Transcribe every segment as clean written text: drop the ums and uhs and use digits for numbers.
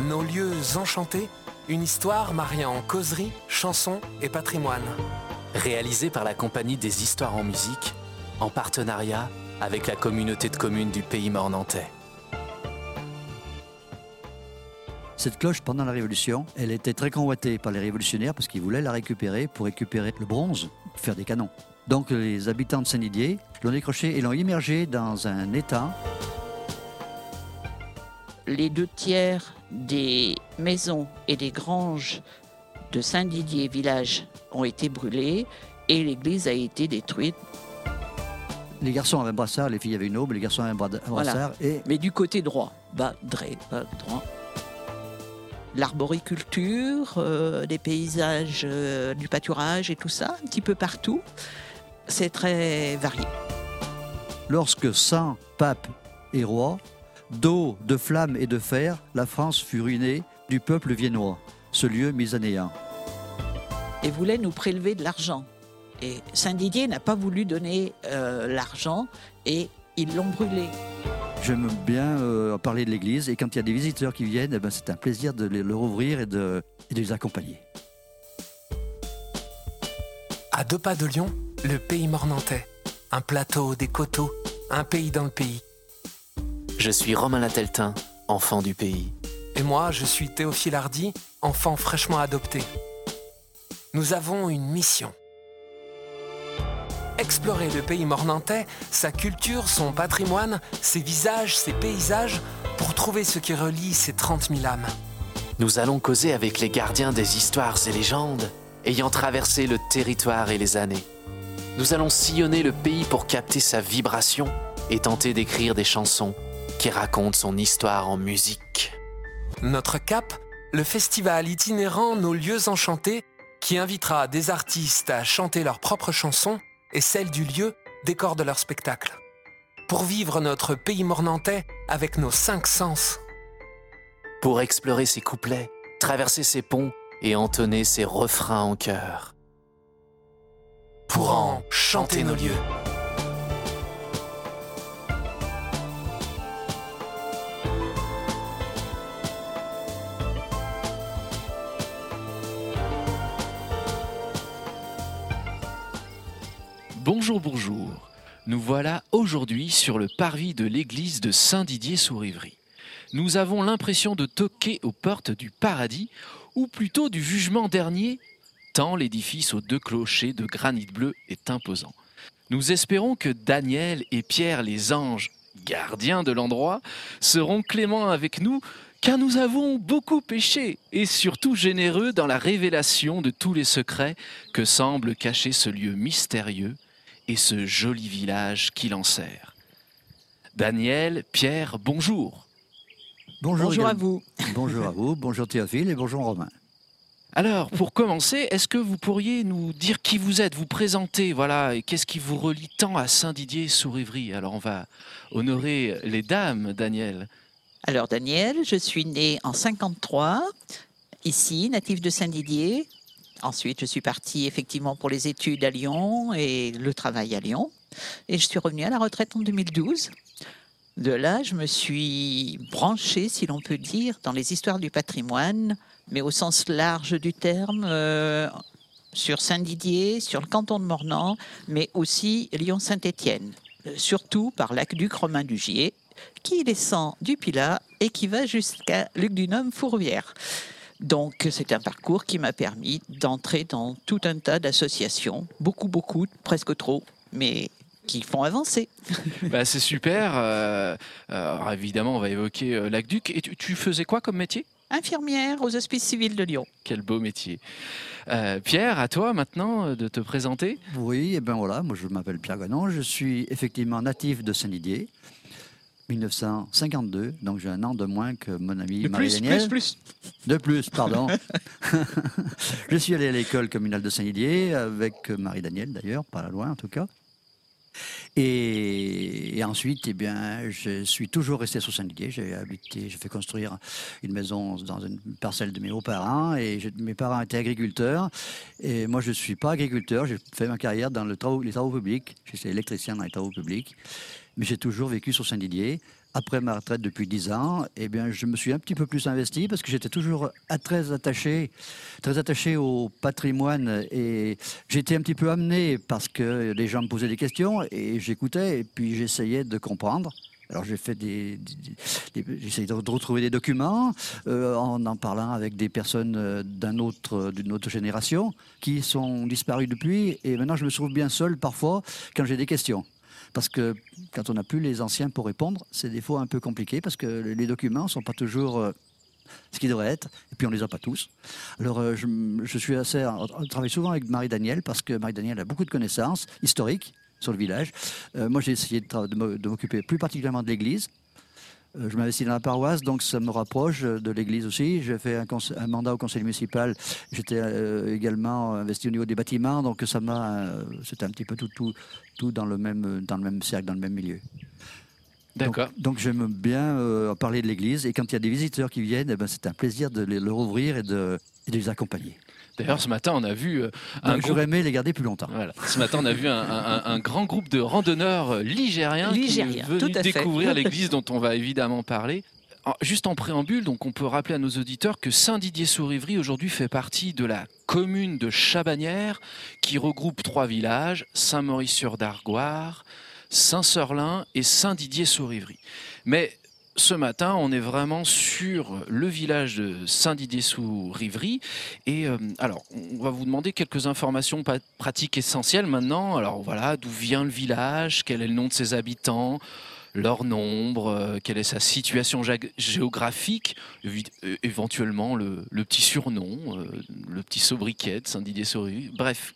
Nos lieux enchantés, une histoire mariant causerie, chanson et patrimoine. Réalisé par la Compagnie des Histoires en musique, en partenariat avec la communauté de communes du Pays Mornantais. Cette cloche, pendant la Révolution, elle était très convoitée par les révolutionnaires parce qu'ils voulaient la récupérer pour récupérer le bronze, pour faire des canons. Donc les habitants de Saint-Didier l'ont décrochée et l'ont immergée dans un étang. Les 2/3 des maisons et des granges de Saint-Didier village ont été brûlées et l'église a été détruite. Les garçons avaient un brassard, les filles avaient une aube, les garçons avaient un brassard. Voilà. Mais du côté droit, bas droit. L'arboriculture, des paysages, du pâturage et tout ça, un petit peu partout. C'est très varié. Lorsque sans pape et roi, d'eau, de flammes et de fer, la France fut ruinée du peuple viennois, ce lieu mis à néant. Et voulait nous prélever de l'argent. Et Saint-Didier n'a pas voulu donner l'argent et ils l'ont brûlé. J'aime bien parler de l'église et quand il y a des visiteurs qui viennent, c'est un plaisir de leur ouvrir et de les accompagner. À 2 pas de Lyon, le Pays Mornantais. Un plateau, des coteaux, un pays dans le pays. Je suis Romain Lateltin, enfant du pays. Et moi, je suis Théophile Hardy, enfant fraîchement adopté. Nous avons une mission. Explorer le Pays Mornantais, sa culture, son patrimoine, ses visages, ses paysages, pour trouver ce qui relie ces 30 000 âmes. Nous allons causer avec les gardiens des histoires et légendes, ayant traversé le territoire et les années. Nous allons sillonner le pays pour capter sa vibration et tenter d'écrire des chansons qui racontent son histoire en musique. Notre cap, le festival itinérant Nos lieux enchantés, qui invitera des artistes à chanter leurs propres chansons et celles du lieu, décor de leur spectacle. Pour vivre notre Pays Mornantais avec nos 5 sens. Pour explorer ses couplets, traverser ses ponts et entonner ses refrains en chœur. Pour en chanter nos lieux. Bonjour, bonjour. Nous voilà aujourd'hui sur le parvis de l'église de Saint-Didier-sous-Rivry. Nous avons l'impression de toquer aux portes du paradis, ou plutôt du jugement dernier, tant l'édifice aux 2 clochers de granit bleu est imposant. Nous espérons que Daniel et Pierre, les anges, gardiens de l'endroit, seront cléments avec nous, car nous avons beaucoup péché, et surtout généreux dans la révélation de tous les secrets que semble cacher ce lieu mystérieux et ce joli village qui l'enserre. Daniel, Pierre, bonjour. Bonjour à vous. Bonjour à vous, bonjour Théophile et bonjour Romain. Alors, pour commencer, est-ce que vous pourriez nous dire qui vous êtes, vous présenter, voilà, et qu'est-ce qui vous relie tant à Saint-Didier-sous-Rivry? Alors, on va honorer les dames, Daniel. Alors Daniel, je suis née en 53, ici, native de Saint-Didier. Ensuite, je suis partie effectivement pour les études à Lyon et le travail à Lyon. Et je suis revenue à la retraite en 2012. De là, je me suis branchée, si l'on peut dire, dans les histoires du patrimoine, mais au sens large du terme, sur Saint-Didier, sur le canton de Mornan, mais aussi Lyon-Saint-Étienne. Surtout par l'aqueduc Romain du Gier, qui descend du Pilat et qui va jusqu'à Lugdunum-Fourvière. Donc, c'est un parcours qui m'a permis d'entrer dans tout un tas d'associations, beaucoup, presque trop, mais qui font avancer. C'est super. Alors évidemment, on va évoquer l'aqueduc. Et tu faisais quoi comme métier? Infirmière aux Hospices civils de Lyon. Quel beau métier. Pierre, à toi maintenant de te présenter. Oui, et voilà, moi je m'appelle Pierre Gonon, je suis effectivement natif de Saint-Didier. 1952, donc j'ai un an de moins que mon ami Marie-Daniel. De plus, pardon. Je suis allé à l'école communale de Saint-Didier avec Marie-Daniel d'ailleurs, pas loin en tout cas. Et ensuite, je suis toujours resté sur Saint-Didier. J'ai fait construire une maison dans une parcelle de mes beaux-parents et mes parents étaient agriculteurs. Et moi, je ne suis pas agriculteur. J'ai fait ma carrière dans les travaux publics. J'étais électricien dans les travaux publics. Mais j'ai toujours vécu sur Saint-Didier Après ma retraite depuis 10 ans, eh bien, je me suis un petit peu plus investi parce que j'étais toujours très attaché au patrimoine et j'étais un petit peu amené parce que les gens me posaient des questions et j'écoutais et puis j'essayais de comprendre. Alors j'ai fait j'essayais de retrouver des documents en parlant avec des personnes d'une autre génération qui sont disparues depuis et maintenant je me trouve bien seul parfois quand j'ai des questions. Parce que quand on n'a plus les anciens pour répondre, c'est des fois un peu compliqué parce que les documents ne sont pas toujours ce qu'ils devraient être, et puis on ne les a pas tous. Alors je suis on travaille souvent avec Marie-Danielle parce que Marie-Danielle a beaucoup de connaissances historiques sur le village. Moi j'ai essayé de m'occuper plus particulièrement de l'église. Je m'investis dans la paroisse, donc ça me rapproche de l'église aussi. J'ai fait un mandat au conseil municipal. J'étais également investi au niveau des bâtiments, donc c'était un petit peu tout dans le même cercle, dans le même milieu. D'accord. Donc j'aime bien parler de l'église, et quand il y a des visiteurs qui viennent, c'est un plaisir de leur ouvrir et de les accompagner. D'ailleurs, ce matin, on a vu J'aurais aimé les garder plus longtemps. Voilà. Ce matin, on a vu un grand groupe de randonneurs ligériens qui est venu découvrir l'église dont on va évidemment parler. Juste en préambule, donc on peut rappeler à nos auditeurs que Saint-Didier-sous-Rivry aujourd'hui fait partie de la commune de Chabagnières qui regroupe 3 villages, Saint-Maurice-sur-Dargoire, Saint-Sorlin et Saint-Didier-sous-Rivry. Mais ce matin, on est vraiment sur le village de Saint-Didier-sous-Rivry. Et alors, on va vous demander quelques informations pratiques essentielles maintenant. Alors voilà, d'où vient le village, quel est le nom de ses habitants, leur nombre, quelle est sa situation géographique, éventuellement le petit surnom, le petit sobriquet de Saint-Didier-sous-Rivry. Bref.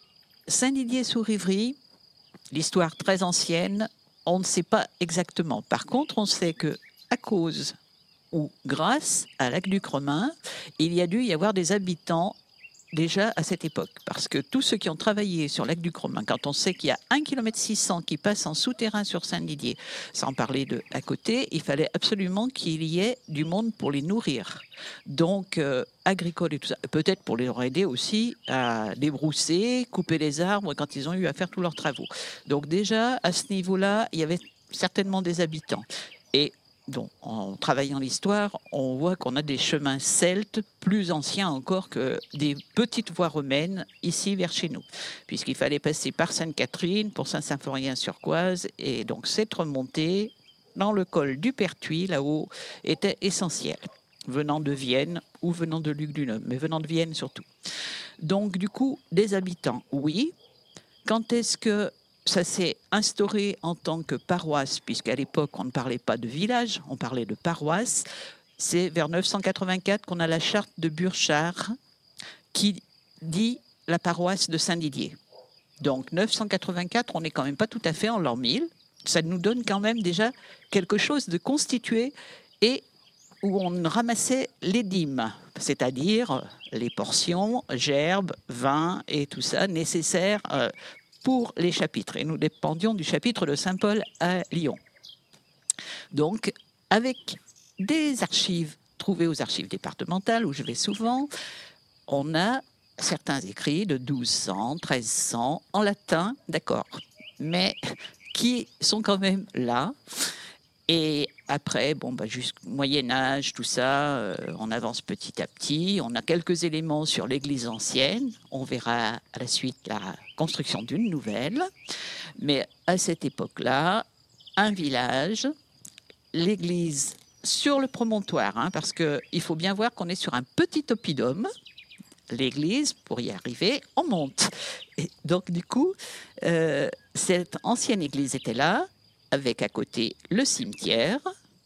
Saint-Didier-sous-Rivry, l'histoire très ancienne, on ne sait pas exactement. Par contre, on sait que à cause ou grâce à l'aqueduc romain, il y a dû y avoir des habitants déjà à cette époque. Parce que tous ceux qui ont travaillé sur l'aqueduc romain, quand on sait qu'il y a 1,6 km qui passe en souterrain sur Saint-Didier, sans parler de à côté, il fallait absolument qu'il y ait du monde pour les nourrir. Donc, agricole et tout ça. Peut-être pour les aider aussi à débrousser, couper les arbres quand ils ont eu à faire tous leurs travaux. Donc déjà, à ce niveau-là, il y avait certainement des habitants. Et donc, en travaillant l'histoire, on voit qu'on a des chemins celtes plus anciens encore que des petites voies romaines ici vers chez nous, puisqu'il fallait passer par Sainte-Catherine pour Saint-Symphorien-sur-Coise, et donc cette remontée dans le col du Pertuis, là-haut, était essentielle, venant de Vienne ou venant de Lugdunum, mais venant de Vienne surtout. Donc du coup, des habitants, oui. Quand est-ce que ça s'est instauré en tant que paroisse, puisqu'à l'époque, on ne parlait pas de village, on parlait de paroisse. C'est vers 984 qu'on a la charte de Burchard qui dit la paroisse de Saint-Didier. Donc 984, on n'est quand même pas tout à fait en l'an 1000. Ça nous donne quand même déjà quelque chose de constitué et où on ramassait les dîmes, c'est-à-dire les portions, gerbes, vin et tout ça nécessaires pour les chapitres. Et nous dépendions du chapitre de Saint-Paul à Lyon. Donc, avec des archives trouvées aux archives départementales, où je vais souvent, on a certains écrits de 1200, 1300, en latin, d'accord, mais qui sont quand même là. Et après, jusqu'au Moyen-Âge, tout ça, on avance petit à petit. On a quelques éléments sur l'église ancienne. On verra à la suite la construction d'une nouvelle. Mais à cette époque-là, un village, l'église sur le promontoire, parce qu'il faut bien voir qu'on est sur un petit oppidum. L'église, pour y arriver, on monte. Et donc, du coup, cette ancienne église était là, avec à côté le cimetière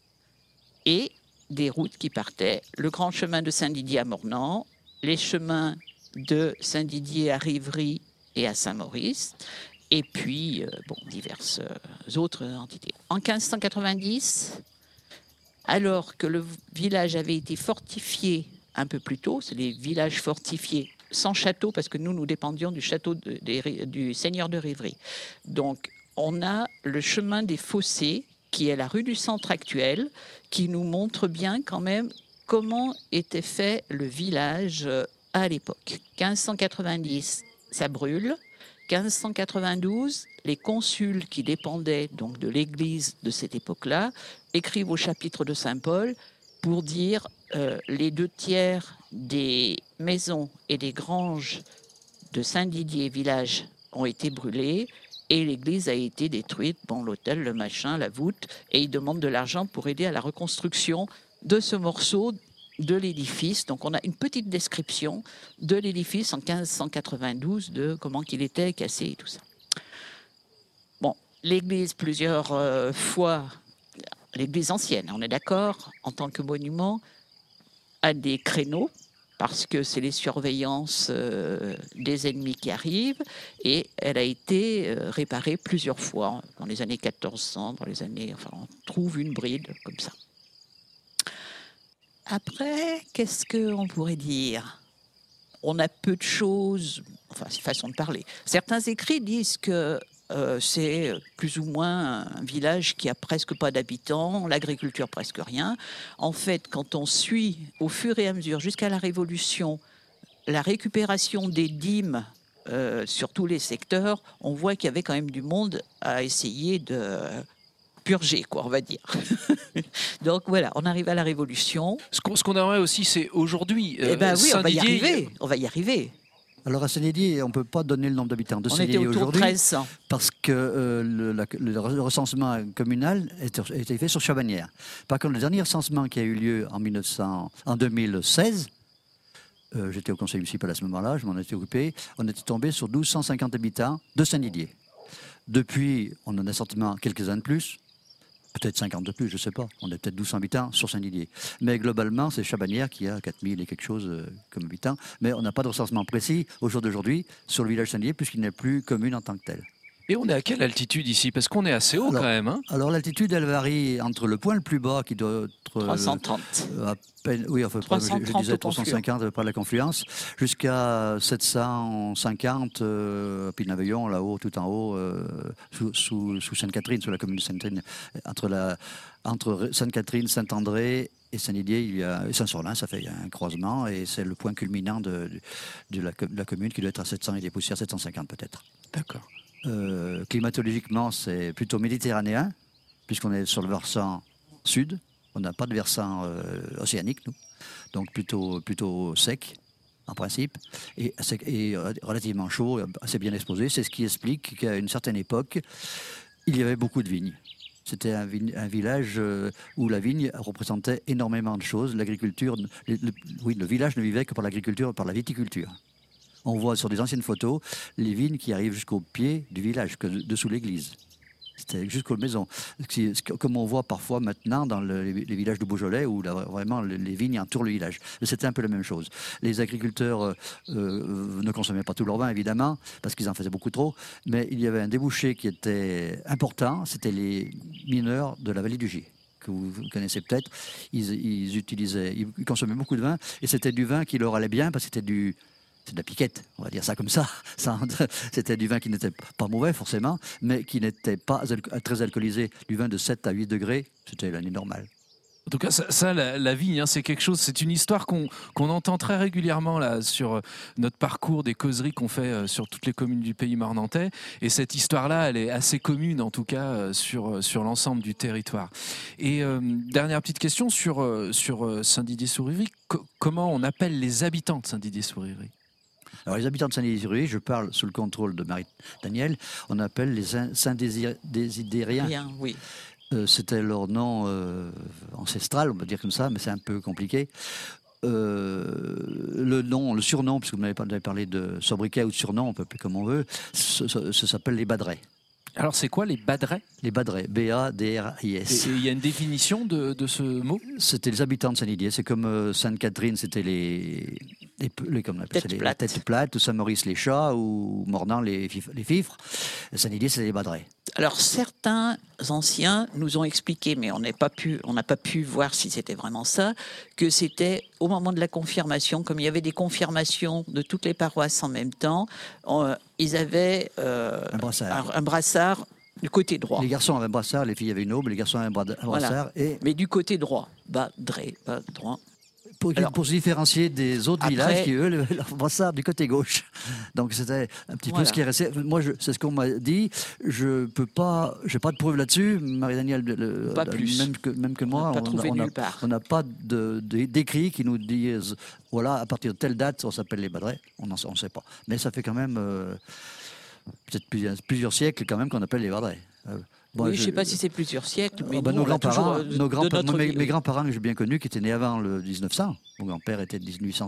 et des routes qui partaient. Le grand chemin de Saint-Didier à Mornan, les chemins de Saint-Didier à Rivry et à Saint-Maurice, et puis diverses autres entités. En 1590, alors que le village avait été fortifié un peu plus tôt, c'est les villages fortifiés sans château, parce que nous dépendions du château du seigneur de Rivry. Donc, on a le chemin des Fossés, qui est la rue du Centre actuelle, qui nous montre bien quand même comment était fait le village à l'époque. 1590, ça brûle. 1592, les consuls qui dépendaient donc de l'église de cette époque-là écrivent au chapitre de Saint-Paul pour dire les 2/3 des maisons et des granges de Saint-Didier village ont été brûlées et l'église a été détruite, bon, l'autel, le machin, la voûte, et ils demandent de l'argent pour aider à la reconstruction de ce morceau de l'édifice. Donc on a une petite description de l'édifice en 1592, de comment il était cassé et tout ça. Bon, l'église plusieurs fois, l'église ancienne, on est d'accord, en tant que monument, a des créneaux, parce que c'est les surveillances des ennemis qui arrivent, et elle a été réparée plusieurs fois, dans les années 1400, dans les années... Enfin, on trouve une bride comme ça. Après, qu'est-ce qu'on pourrait dire ? On a peu de choses, enfin, c'est façon de parler. Certains écrits disent que c'est plus ou moins un village qui a presque pas d'habitants, l'agriculture presque rien. En fait, quand on suit au fur et à mesure, jusqu'à la Révolution, la récupération des dîmes sur tous les secteurs, on voit qu'il y avait quand même du monde à essayer de purger, quoi, on va dire. Donc voilà, on arrive à la Révolution. Ce qu'on aimerait aussi, c'est aujourd'hui. Eh ben oui, on va y Saint-Didier, arriver. On va y arriver. Alors à Saint-Didier, on ne peut pas donner le nombre d'habitants de On était Saint-Didier autour de aujourd'hui 1300. parce que le recensement communal a été fait sur Chabanières. Par contre, le dernier recensement qui a eu lieu en 2016, j'étais au conseil municipal à ce moment-là, je m'en étais occupé, on était tombé sur 1250 habitants de Saint-Didier. Depuis, on en a certainement quelques-uns de plus. Peut-être 50 de plus, je ne sais pas. On est peut-être 1200 habitants sur Saint-Didier. Mais globalement, c'est Chabanières qui a 4000 et quelque chose comme habitants. Mais on n'a pas de recensement précis au jour d'aujourd'hui sur le village Saint-Didier puisqu'il n'est plus commune en tant que tel. Et on est à quelle altitude ici? Parce qu'on est assez haut quand même. Hein. Alors l'altitude, elle varie entre le point le plus bas qui doit être 330. à peine, oui, enfin, 330 je disais au 350 par la confluence, jusqu'à 750 puis Naveillon, là-haut, tout en haut, sous Sainte-Catherine, sous la commune de Sainte-Catherine, entre Sainte-Catherine, Saint-André et Saint-Didier, il y a Saint-Sorlin, ça fait un croisement et c'est le point culminant de la commune qui doit être à 700 et des poussières, 750 peut-être. D'accord. Climatologiquement, c'est plutôt méditerranéen, puisqu'on est sur le versant sud. On n'a pas de versant océanique, nous. Donc plutôt sec, en principe, et relativement chaud, assez bien exposé. C'est ce qui explique qu'à une certaine époque, il y avait beaucoup de vignes. C'était un village où la vigne représentait énormément de choses. L'agriculture, le village ne vivait que par l'agriculture, par la viticulture. On voit sur des anciennes photos les vignes qui arrivent jusqu'au pied du village, dessous l'église. C'était jusqu'aux maisons. Comme on voit parfois maintenant dans les villages de Beaujolais, où là, vraiment les vignes entourent le village. C'était un peu la même chose. Les agriculteurs ne consommaient pas tout leur vin, évidemment, parce qu'ils en faisaient beaucoup trop, mais il y avait un débouché qui était important, c'était les mineurs de la vallée du Gier, que vous connaissez peut-être. Ils consommaient beaucoup de vin, et c'était du vin qui leur allait bien, parce que c'est de la piquette, on va dire ça comme ça. C'était du vin qui n'était pas mauvais forcément, mais qui n'était pas très alcoolisé. Du vin de 7 à 8 degrés, c'était l'année normale. En tout cas, la vigne, hein, c'est quelque chose. C'est une histoire qu'on entend très régulièrement là sur notre parcours des causeries qu'on fait sur toutes les communes du pays mornantais. Et cette histoire-là, elle est assez commune, en tout cas, sur l'ensemble du territoire. Et dernière petite question sur Saint-Didier-sous-Rivry. Comment on appelle les habitants de Saint-Didier-sous-Rivry ? Alors les habitants de Saint-Didier-sur-Rivry, je parle sous le contrôle de Marie-Danielle, on appelle les Saint-Désidériens. Bien, oui. C'était leur nom ancestral, on peut dire comme ça, mais c'est un peu compliqué. Le surnom, puisque vous m'avez parlé de sobriquet ou de surnom, on peut appeler comme on veut, ça s'appelle les Badrais. Alors c'est quoi les Badrais ? Les Badrais, B-A-D-R-I-S. Et il y a une définition de ce mot ? C'était les habitants de Saint-Didier. C'est comme Sainte-Catherine, c'était la tête plate, ou Saint-Maurice les chats, ou Mornan les fifres. Saint-Didier, c'était les Badrais. Alors certains anciens nous ont expliqué, mais on n'a pas pu voir si c'était vraiment ça, que c'était au moment de la confirmation, comme il y avait des confirmations de toutes les paroisses en même temps, ils avaient un brassard du côté droit. Les garçons avaient un brassard, les filles avaient une aube, les garçons avaient un brassard. Voilà. Mais du côté droit, Badrais, droit. pour se différencier des autres Après- villages qui, eux, leur brassard du côté gauche. Donc c'était un petit peu Voilà. ce qui est resté. Moi, c'est ce qu'on m'a dit. Je peux pas, j'ai pas de preuve là-dessus. Marie-Danielle, Pas plus. même que moi, On n'a pas trouvé on nulle part. on n'a pas d'écrits qui nous disent, voilà, à partir de telle date, on s'appelle les Badrets. On ne sait pas. Mais ça fait quand même peut-être plusieurs siècles quand même qu'on appelle les Badrets. Moi, oui, je ne sais pas si c'est plusieurs siècles, mais nos nous, on l'a toujours, grands-parents, de notre mes vie. grands-parents que j'ai bien connus, qui étaient nés avant le 1900, mon grand-père était de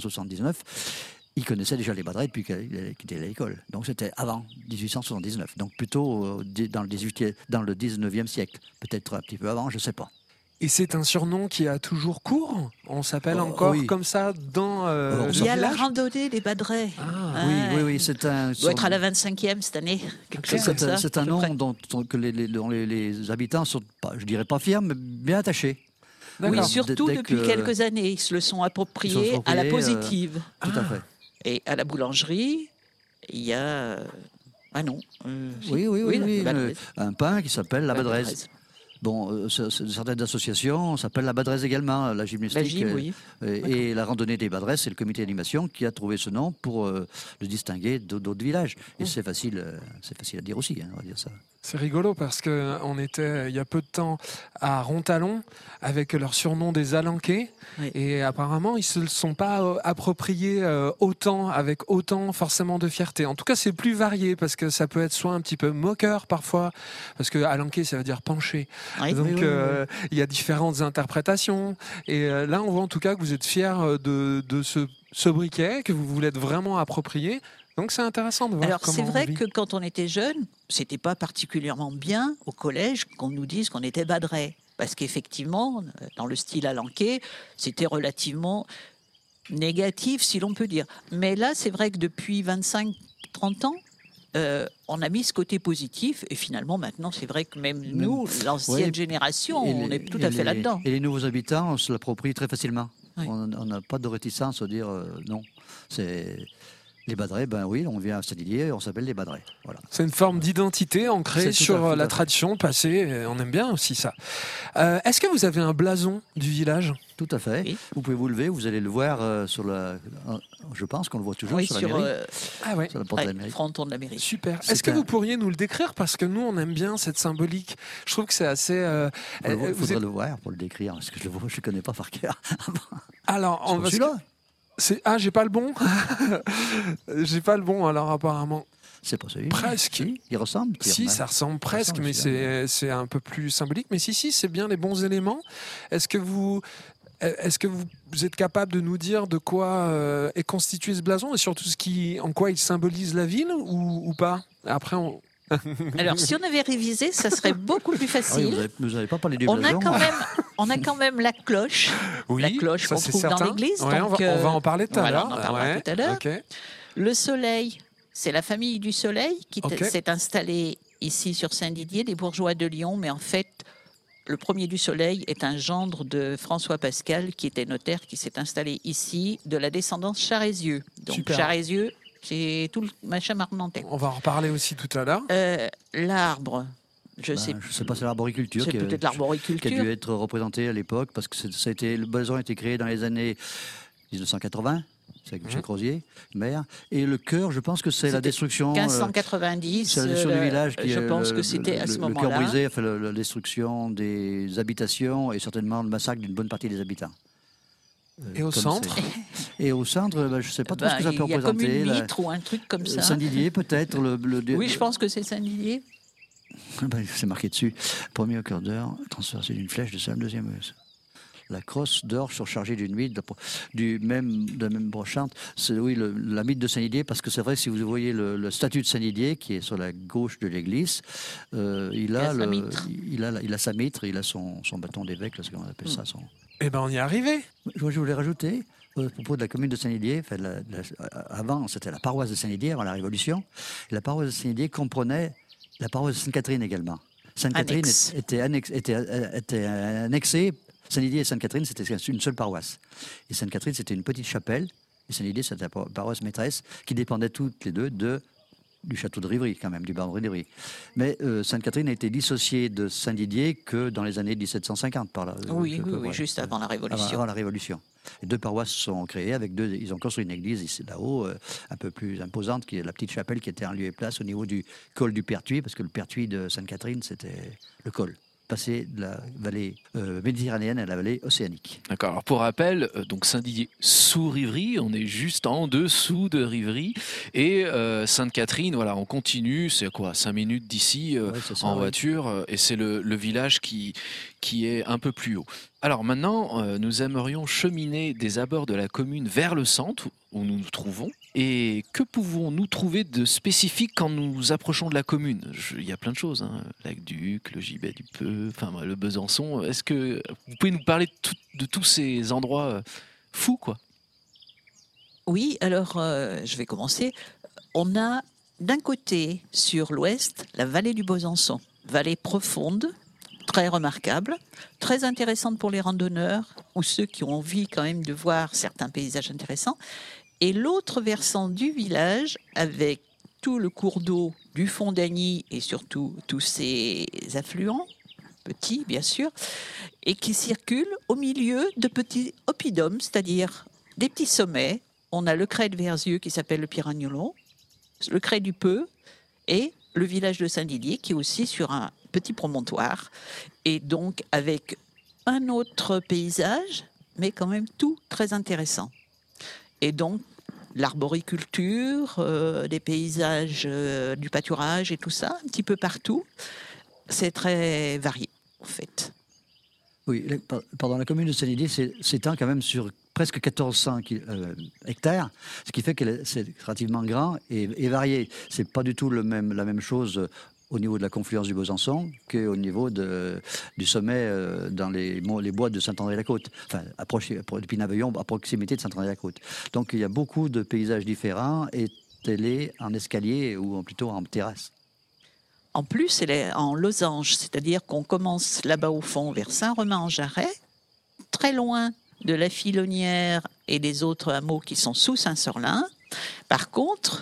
1879, ils connaissaient déjà les Badrets depuis qu'il était à l'école. Donc c'était avant 1879, donc plutôt dans le 19e siècle, peut-être un petit peu avant, je ne sais pas. Et c'est un surnom qui a toujours cours. On s'appelle encore oui. comme ça dans le Il y a la village. randonnée des Badrets. Ah, Oui, c'est un... doit être à la 25e cette année, quelque chose comme ça. C'est un à peu nom près. dont les habitants sont, je dirais pas fiers, mais bien attachés. Oui, D'accord. surtout Dès depuis que- quelques années, ils se le sont appropriés à la positive. Tout à fait. Et à la boulangerie, il y a... Ah non. Si. Oui, la Badresse. un pain qui s'appelle la Badresse. Badresse. Bon, certaines associations s'appellent la Badresse également, la gymnastique. La gym, oui. Et la randonnée des Badresses, c'est le comité d'animation qui a trouvé ce nom pour le distinguer d'autres villages. Et c'est facile à dire aussi, on va dire ça. C'est rigolo parce qu'on était il y a peu de temps à Rontalon avec leur surnom des Alanquais Oui. et apparemment ils se le sont pas appropriés autant avec autant forcément de fierté. En tout cas c'est plus varié parce que ça peut être soit un petit peu moqueur parfois parce que Alanquais ça veut dire pencher. Oui. Donc oui. il y a différentes interprétations et là on voit en tout cas que vous êtes fiers de ce sobriquet que vous voulez être vraiment approprié. Donc c'est intéressant de voir Alors comment c'est vrai on vit. que quand on était jeune, c'était pas particulièrement bien au collège qu'on nous dise qu'on était Badrets. Parce qu'effectivement, dans le style alanquais, c'était relativement négatif, si l'on peut dire. Mais là, c'est vrai que depuis 25-30 ans, on a mis ce côté positif. Et finalement, maintenant, c'est vrai que même nous, l'ancienne Ouais. génération, Et on les- est tout et à fait les- là-dedans. Et les nouveaux habitants, on se l'approprient très facilement. Oui. On n'a pas de réticence à dire non. C'est les Badrets, ben oui, on vient à Saint-Didier, on s'appelle les Badrets. Voilà. C'est une forme d'identité ancrée C'est tout sur à fait. la tradition passée. Et on aime bien aussi ça. Est-ce que vous avez un blason du village? Tout à fait. Oui. Vous pouvez vous lever, vous allez le voir sur la. Je pense qu'on le voit toujours Oui, sur sur la mairie. Ah ouais. Sur la porte de la ouais, mairie. fronton de la mairie. Super. C'est Est-ce que un- vous pourriez nous le décrire? Parce que nous, on aime bien cette symbolique. Je trouve que c'est assez. Il vous faudrait êtes- le voir pour le décrire, parce que je ne connais pas par cœur. Alors, on va. Celui-là, Ah, j'ai pas le bon. J'ai pas le bon. Alors apparemment. c'est pas celui-là. Presque. Si, il ressemble. Si, ça ressemble presque, ressemble, mais celui-là. c'est un peu plus symbolique. Mais si, c'est bien les bons éléments. Est-ce que vous êtes capable de nous dire de quoi est constitué ce blason et surtout en quoi il symbolise la ville ou pas? Après, Alors, si on avait révisé, ça serait beaucoup plus Ah oui, facile. vous n'avez pas parlé du On a, blason. on a quand même la cloche. oui, La cloche ça, qu'on c'est trouve dans certain. l'église, Ouais, donc, on va en parler tout à voilà, l'heure. on en parlera tout à l'heure. Ok. Le soleil, c'est la famille du soleil qui Ok. s'est installée ici sur Saint-Didier, des bourgeois de Lyon, mais en fait, le premier du soleil est un gendre de François Pascal, qui était notaire, qui s'est installé ici, de la descendance Charézieux. Donc Super. Charézieux, c'est tout le machin marmontais. On va en reparler aussi tout à l'heure. L'arbre, je sais Je sais pas, c'est l'arboriculture c'est qui peut-être qui a l'arboriculture. dû être représenté à l'époque, parce que le blason a été créé dans les années 1980. C'est avec Michel Crozier, maire. Et le cœur, je pense que c'est la C'était destruction. 1590, C'est la destruction du village qui je est pense que c'était à ce le cœur moment-là. brisé, enfin, la destruction des habitations et certainement le massacre d'une bonne partie des habitants. Et au Comme centre c'est- Et au centre, je ne sais pas trop ce que ça peut il y a comme représenter. une mitre ou un truc comme ça. Saint-Didier, peut-être. Oui, je pense que c'est Saint-Didier. C'est marqué dessus. Premier au cœur d'heure, transversé d'une flèche de Salm, deuxième. La crosse d'or surchargée d'une mitre de la même brochante. C'est oui, la mitre de Saint-Didier, parce que c'est vrai, si vous voyez le statut de Saint-Didier, qui est sur la gauche de l'église, il a sa mitre. il a sa mitre, il a son bâton d'évêque, là, c'est comment on appelle ça. Eh ben, on y est arrivé. Je voulais rajouter, à propos de la commune de Saint-Didier, enfin, avant, c'était la paroisse de Saint-Didier, avant la Révolution. Et la paroisse de Saint-Didier comprenait la paroisse de Sainte-Catherine également. Sainte-Catherine Annexe. était annexée. Saint-Didier et Sainte-Catherine, c'était une seule paroisse. Et Sainte-Catherine, c'était une petite chapelle. Et Saint-Didier, c'était la paroisse maîtresse qui dépendait toutes les deux de du château de Rivry, quand même, du baron de Rivry. Mais Sainte-Catherine a été dissociée de Saint-Didier que dans les années 1750, par là. Oui, juste avant la Révolution. Avant la Révolution. Les deux paroisses sont créées ils ont construit une église ici là-haut, un peu plus imposante, qui est la petite chapelle qui était en lieu et place au niveau du col du Pertuis, parce que le Pertuis de Sainte-Catherine, c'était le col. Passer de la vallée méditerranéenne à la vallée océanique. D'accord. Alors pour rappel, donc Saint-Didier sous Rivry, on est juste en dessous de Rivry, et Sainte-Catherine, voilà, on continue, c'est quoi, 5 minutes d'ici en voiture, et c'est le village qui est un peu plus haut. Alors maintenant, nous aimerions cheminer des abords de la commune vers le centre où nous nous trouvons. Et que pouvons-nous trouver de spécifique quand nous approchons de la commune ? Il y a plein de choses, hein. L'aqueduc, le gibet du Peu, enfin le Besançon. Est-ce que vous pouvez nous parler de tous ces endroits fous, quoi ? Oui, alors je vais commencer. On a d'un côté, sur l'ouest, la vallée du Besançon, vallée profonde, très remarquable, très intéressante pour les randonneurs ou ceux qui ont envie quand même de voir certains paysages intéressants. Et l'autre versant du village, avec tout le cours d'eau du fond d'Agny et surtout tous ses affluents, petits bien sûr, et qui circulent au milieu de petits oppidums, c'est-à-dire des petits sommets. On a le crêt de Verzieux qui s'appelle le Piragnolo, le crêt du Peu et le village de Saint-Didier qui est aussi sur un petit promontoire. Et donc avec un autre paysage, mais quand même tout très intéressant. Et donc, l'arboriculture, des paysages, du pâturage et tout ça, un petit peu partout, c'est très varié, en fait. Oui, pardon, la commune de Saint-Didier s'étend quand même sur presque 1400 hectares, ce qui fait que c'est relativement grand et varié. C'est pas du tout la même chose au niveau de la confluence du Besançon qu'au niveau du sommet dans les bois de Saint-André-la-Côte, enfin depuis Naveillon, à proximité de Saint-André-la-Côte. Donc il y a beaucoup de paysages différents étalés en escalier ou plutôt en terrasse. En plus, elle est en losange, c'est-à-dire qu'on commence là-bas au fond vers Saint-Romain-en-Jarret, très loin de la Filonnière et des autres hameaux qui sont sous Saint-Sorlin. Par contre,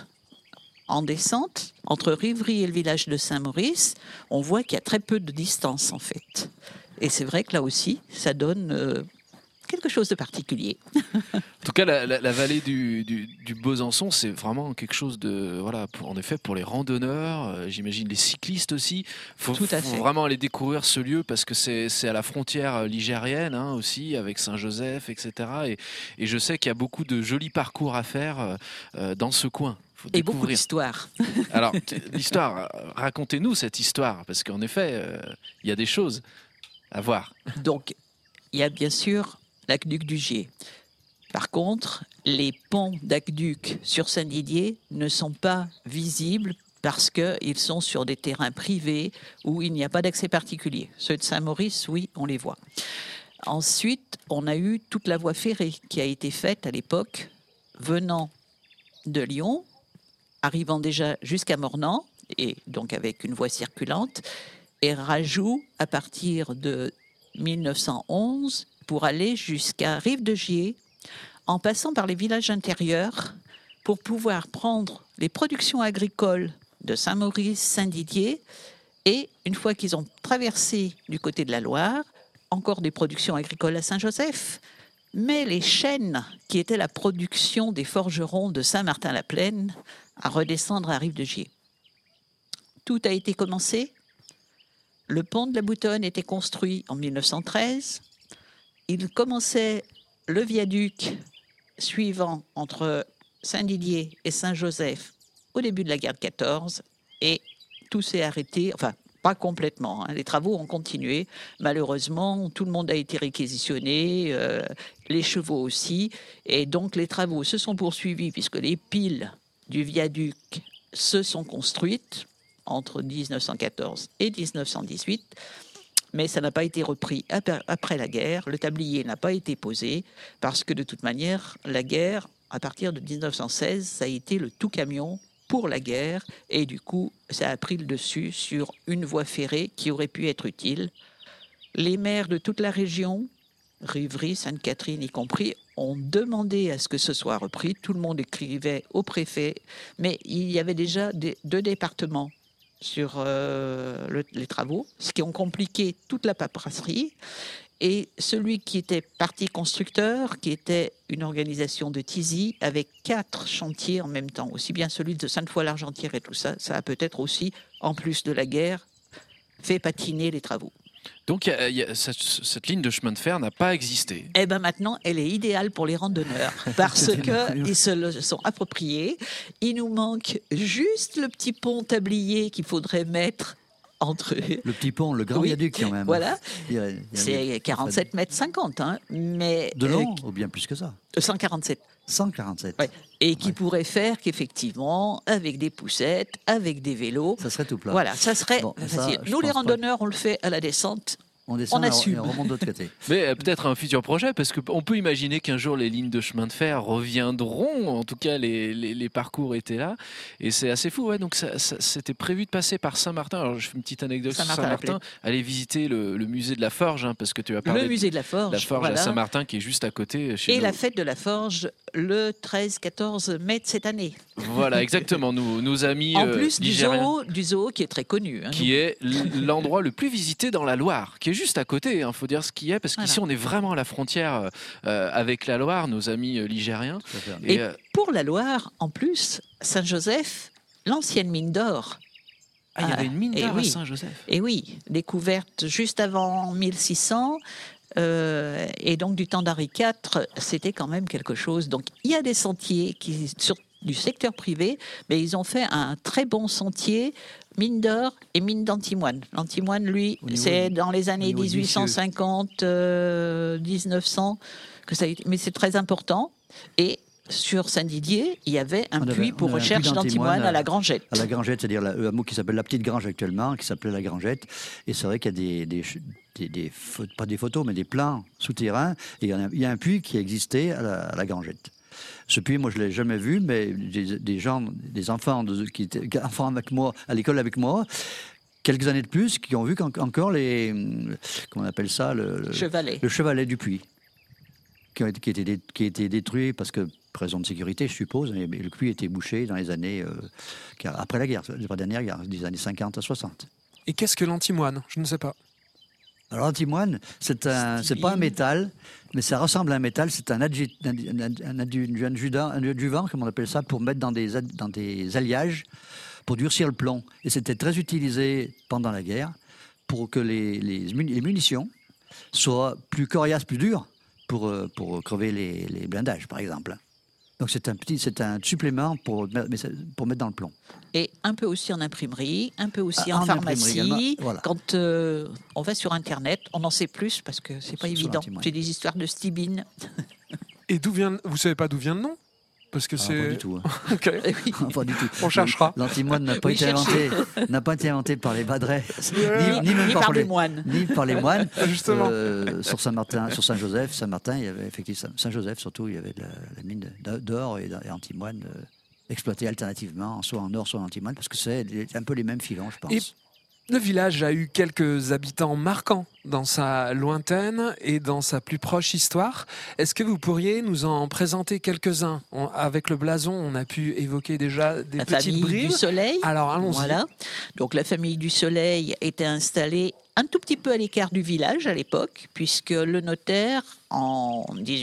en descente, entre Rivry et le village de Saint-Maurice, on voit qu'il y a très peu de distance en fait. Et c'est vrai que là aussi, ça donne quelque chose de particulier. En tout cas, la vallée du Besançon, c'est vraiment quelque chose de... Voilà, en effet, pour les randonneurs, j'imagine les cyclistes aussi. Faut vraiment aller découvrir ce lieu parce que c'est à la frontière ligérienne aussi, avec Saint-Joseph, etc. Et je sais qu'il y a beaucoup de jolis parcours à faire dans ce coin. Et beaucoup d'histoire. Alors, l'histoire, racontez-nous cette histoire, parce qu'en effet, il y a des choses à voir. Donc, il y a bien sûr l'aqueduc du Gier. Par contre, les ponts d'aqueduc sur Saint-Didier ne sont pas visibles parce qu'ils sont sur des terrains privés où il n'y a pas d'accès particulier. Ceux de Saint-Maurice, oui, on les voit. Ensuite, on a eu toute la voie ferrée qui a été faite à l'époque, venant de Lyon, arrivant déjà jusqu'à Mornan, et donc avec une voie circulante, et rajout à partir de 1911 pour aller jusqu'à Rive-de-Gier, en passant par les villages intérieurs, pour pouvoir prendre les productions agricoles de Saint-Maurice, Saint-Didier, et une fois qu'ils ont traversé du côté de la Loire, encore des productions agricoles à Saint-Joseph, mais les chênes, qui étaient la production des forgerons de Saint-Martin-la-Plaine, à redescendre à Rive-de-Gier. Tout a été commencé. Le pont de la Boutonne était construit en 1913. Il commençait le viaduc suivant entre Saint-Didier et Saint-Joseph au début de la guerre de 14 et tout s'est arrêté, enfin pas complètement, les travaux ont continué. Malheureusement, tout le monde a été réquisitionné, les chevaux aussi, et donc les travaux se sont poursuivis puisque les piles du viaduc se sont construites entre 1914 et 1918, mais ça n'a pas été repris après la guerre. Le tablier n'a pas été posé parce que de toute manière, la guerre, à partir de 1916, ça a été le tout camion pour la guerre et du coup, ça a pris le dessus sur une voie ferrée qui aurait pu être utile. Les maires de toute la région, Rivry, Sainte-Catherine y compris, ont demandé à ce que ce soit repris. Tout le monde écrivait au préfet, mais il y avait déjà deux départements sur les travaux, ce qui ont compliqué toute la paperasserie. Et celui qui était parti constructeur, qui était une organisation de Tizi, avec 4 chantiers en même temps, aussi bien celui de Sainte-Foy-l'Argentière et tout ça, ça a peut-être aussi, en plus de la guerre, fait patiner les travaux. Donc cette ligne de chemin de fer n'a pas existé. Eh bien maintenant, elle est idéale pour les randonneurs parce qu'ils se le sont appropriés. Il nous manque juste le petit pont tablier qu'il faudrait mettre entre eux. Le petit pont, le grand viaduc quand même. Voilà, Il y a c'est 47 mètres 50, hein, mais de long ou bien plus que ça. 147. 147. Ouais. Et qui pourrait faire qu'effectivement, avec des poussettes, avec des vélos, Ça serait tout plat. voilà, ça serait Bon, facile. ça, je Nous, les pense pas. randonneurs, on le fait à la descente. On descend On assume. et on remonte de l'autre côté. Mais peut-être un futur projet, parce qu'on peut imaginer qu'un jour les lignes de chemin de fer reviendront. En tout cas, les parcours étaient là. Et c'est assez fou. Ouais. Donc, c'était prévu de passer par Saint-Martin. Alors, je fais une petite anecdote sur Saint-Martin. Aller visiter le musée de la Forge, hein, parce que tu as parlé Le musée de la Forge. la Forge voilà. à Saint-Martin, qui est juste à côté. Chez Et nous. la fête de la Forge, le 13-14 mai de cette année. Voilà, exactement. Nos amis En plus ligériens, du zoo qui est très connu. Hein, qui est l'endroit le plus visité dans la Loire, qui est juste à côté. Il faut dire ce qu'il y a, parce qu'ici, on est vraiment à la frontière avec la Loire, nos amis ligériens. Tout à fait. Et pour la Loire, en plus, Saint-Joseph, l'ancienne mine d'or. Ah, il y avait une mine et d'or à oui. Saint-Joseph. Et oui, découverte juste avant 1600. Et donc, du temps d'Henri IV, c'était quand même quelque chose. Donc, il y a des sentiers du secteur privé, mais ils ont fait un très bon sentier, mine d'or et mine d'antimoine. L'antimoine, lui, Au niveau c'est du- dans les années au niveau du 1850, 1900, que ça a été, mais c'est très important. Et sur Saint-Didier, il y avait un On avait- puits pour on avait un recherche puits d'antimoine d'antimoine à la Grangette. À la Grangette, c'est-à-dire le hameau qui s'appelle la Petite Grange actuellement, qui s'appelait la Grangette. Et c'est vrai qu'il y a pas des photos, mais des plans souterrains. Et il y a un puits qui existait à la Grangette. Ce puits, moi, je ne l'ai jamais vu, mais des enfants qui étaient enfants avec moi, à l'école avec moi, quelques années de plus, qui ont vu encore comment on appelle ça, Chevalet. le chevalet du puits, qui a été détruit parce que, pour raison de sécurité, je suppose, mais le puits était bouché dans les années, après la guerre, la dernière guerre, des années 50 à 60. Et qu'est-ce que l'antimoine? Je ne sais pas. Alors l'antimoine, c'est pas un métal, mais ça ressemble à un métal. C'est un adjuvant, comme on appelle ça, pour mettre dans des alliages, pour durcir le plomb. Et c'était très utilisé pendant la guerre pour que les munitions soient plus coriaces, plus dures, pour crever les blindages, par exemple. Donc c'est un supplément pour mettre dans le plomb. Et un peu aussi en imprimerie, un peu aussi Ah, en en imprimerie pharmacie. également, voilà. Quand on va sur Internet, on en sait plus parce que c'est pas Sur évident. l'antimoine. C'est des histoires de stibine. Et vous savez pas d'où vient le nom? Parce que Ah, c'est. pas du tout. Hein. Ok. Oui. Pas du tout. On cherchera. L'antimoine n'a pas Oui, été inventé par les Badrets, Ni même pas par pour les moines. ni par les moines. Justement. Sur Saint-Martin, sur Saint-Joseph, il y avait effectivement Saint-Joseph surtout, il y avait de la mine d'or et antimoine exploitée alternativement, soit en or, soit en antimoine, parce que c'est un peu les mêmes filons, je pense. Et le village a eu quelques habitants marquants dans sa lointaine et dans sa plus proche histoire. Est-ce que vous pourriez nous en présenter quelques-uns? Avec le blason, on a pu évoquer déjà des La petites famille bribes. du Soleil. Alors allons-y. Voilà. Donc la famille du Soleil était installée un tout petit peu à l'écart du village à l'époque, puisque le notaire, en